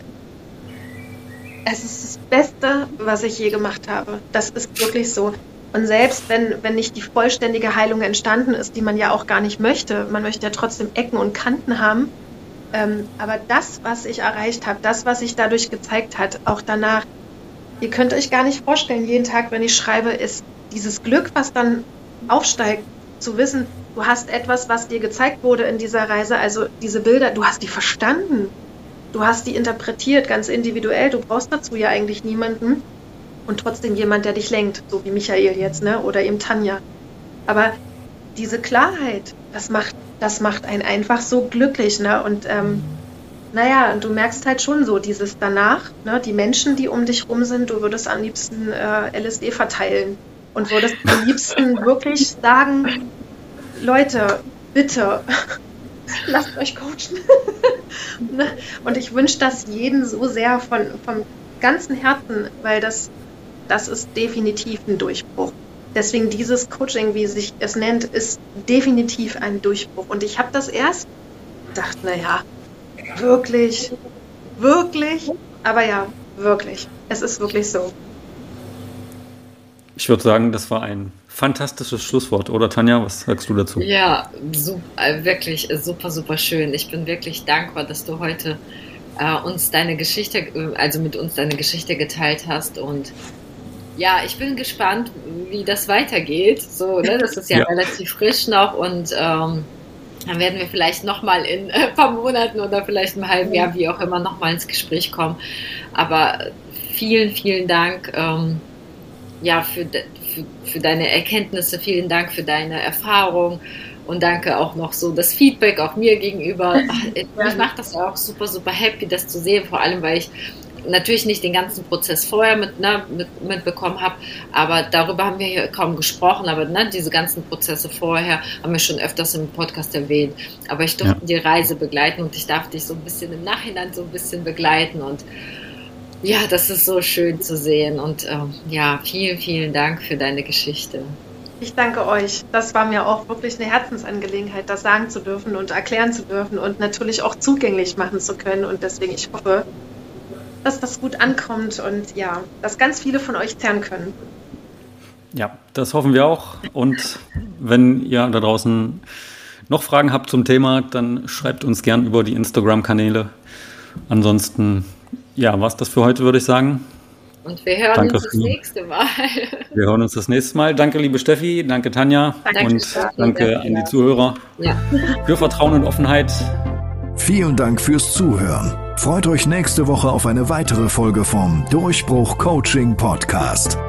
ist das Beste, was ich je gemacht habe. Das ist wirklich so. Und selbst wenn nicht die vollständige Heilung entstanden ist, die man ja auch gar nicht möchte, man möchte ja trotzdem Ecken und Kanten haben, aber das, was ich erreicht habe, das, was sich dadurch gezeigt hat, auch danach, ihr könnt euch gar nicht vorstellen, jeden Tag, wenn ich schreibe, ist dieses Glück, was dann aufsteigt, zu wissen, du hast etwas, was dir gezeigt wurde in dieser Reise, also diese Bilder, du hast die verstanden, du hast die interpretiert, ganz individuell, du brauchst dazu ja eigentlich niemanden und trotzdem jemand, der dich lenkt, so wie Michael jetzt, ne, oder eben Tanja. Aber diese Klarheit, das macht einen einfach so glücklich, ne, und und du merkst halt schon so, dieses danach, ne, die Menschen, die um dich rum sind, du würdest am liebsten LSD verteilen und würdest am liebsten wirklich sagen, Leute, bitte, lasst euch coachen. Und ich wünsche das jedem so sehr vom ganzen Herzen, weil das ist definitiv ein Durchbruch. Deswegen dieses Coaching, wie sich es nennt, ist definitiv ein Durchbruch. Und ich habe das erst gedacht, naja, wirklich, aber ja, wirklich. Es ist wirklich so.
Ich würde sagen, das war ein fantastisches Schlusswort, oder Tanja? Was sagst du dazu?
Ja, wirklich super, super schön. Ich bin wirklich dankbar, dass du heute uns deine Geschichte, also mit uns deine Geschichte geteilt hast. Und ja, ich bin gespannt, wie das weitergeht. So, ne? Das ist ja relativ frisch noch und dann werden wir vielleicht nochmal in ein paar Monaten oder vielleicht im halben Jahr, wie auch immer, nochmal ins Gespräch kommen. Aber vielen, vielen Dank für deine Erkenntnisse, vielen Dank für deine Erfahrung und danke auch noch so das Feedback auch mir gegenüber. Mich macht das auch super, super happy, das zu sehen, vor allem, weil ich natürlich nicht den ganzen Prozess vorher mitbekommen habe, aber darüber haben wir hier kaum gesprochen, aber diese ganzen Prozesse vorher haben wir schon öfters im Podcast erwähnt, aber ich durfte die Reise begleiten und ich darf dich so ein bisschen im Nachhinein so ein bisschen begleiten und ja, das ist so schön zu sehen und vielen, vielen Dank für deine Geschichte.
Ich danke euch. Das war mir auch wirklich eine Herzensangelegenheit, das sagen zu dürfen und erklären zu dürfen und natürlich auch zugänglich machen zu können und deswegen, ich hoffe, dass das gut ankommt und ja, dass ganz viele von euch zehren können.
Ja, das hoffen wir auch. Und wenn ihr da draußen noch Fragen habt zum Thema, dann schreibt uns gern über die Instagram-Kanäle. Ansonsten, war's das für heute, würde ich sagen.
Und wir hören uns das nächste Mal.
Wir hören uns das nächste Mal. Danke, liebe Steffi, danke Tanja und danke an die Zuhörer für Vertrauen und Offenheit.
Vielen Dank fürs Zuhören. Freut euch nächste Woche auf eine weitere Folge vom Durchbruch Coaching Podcast.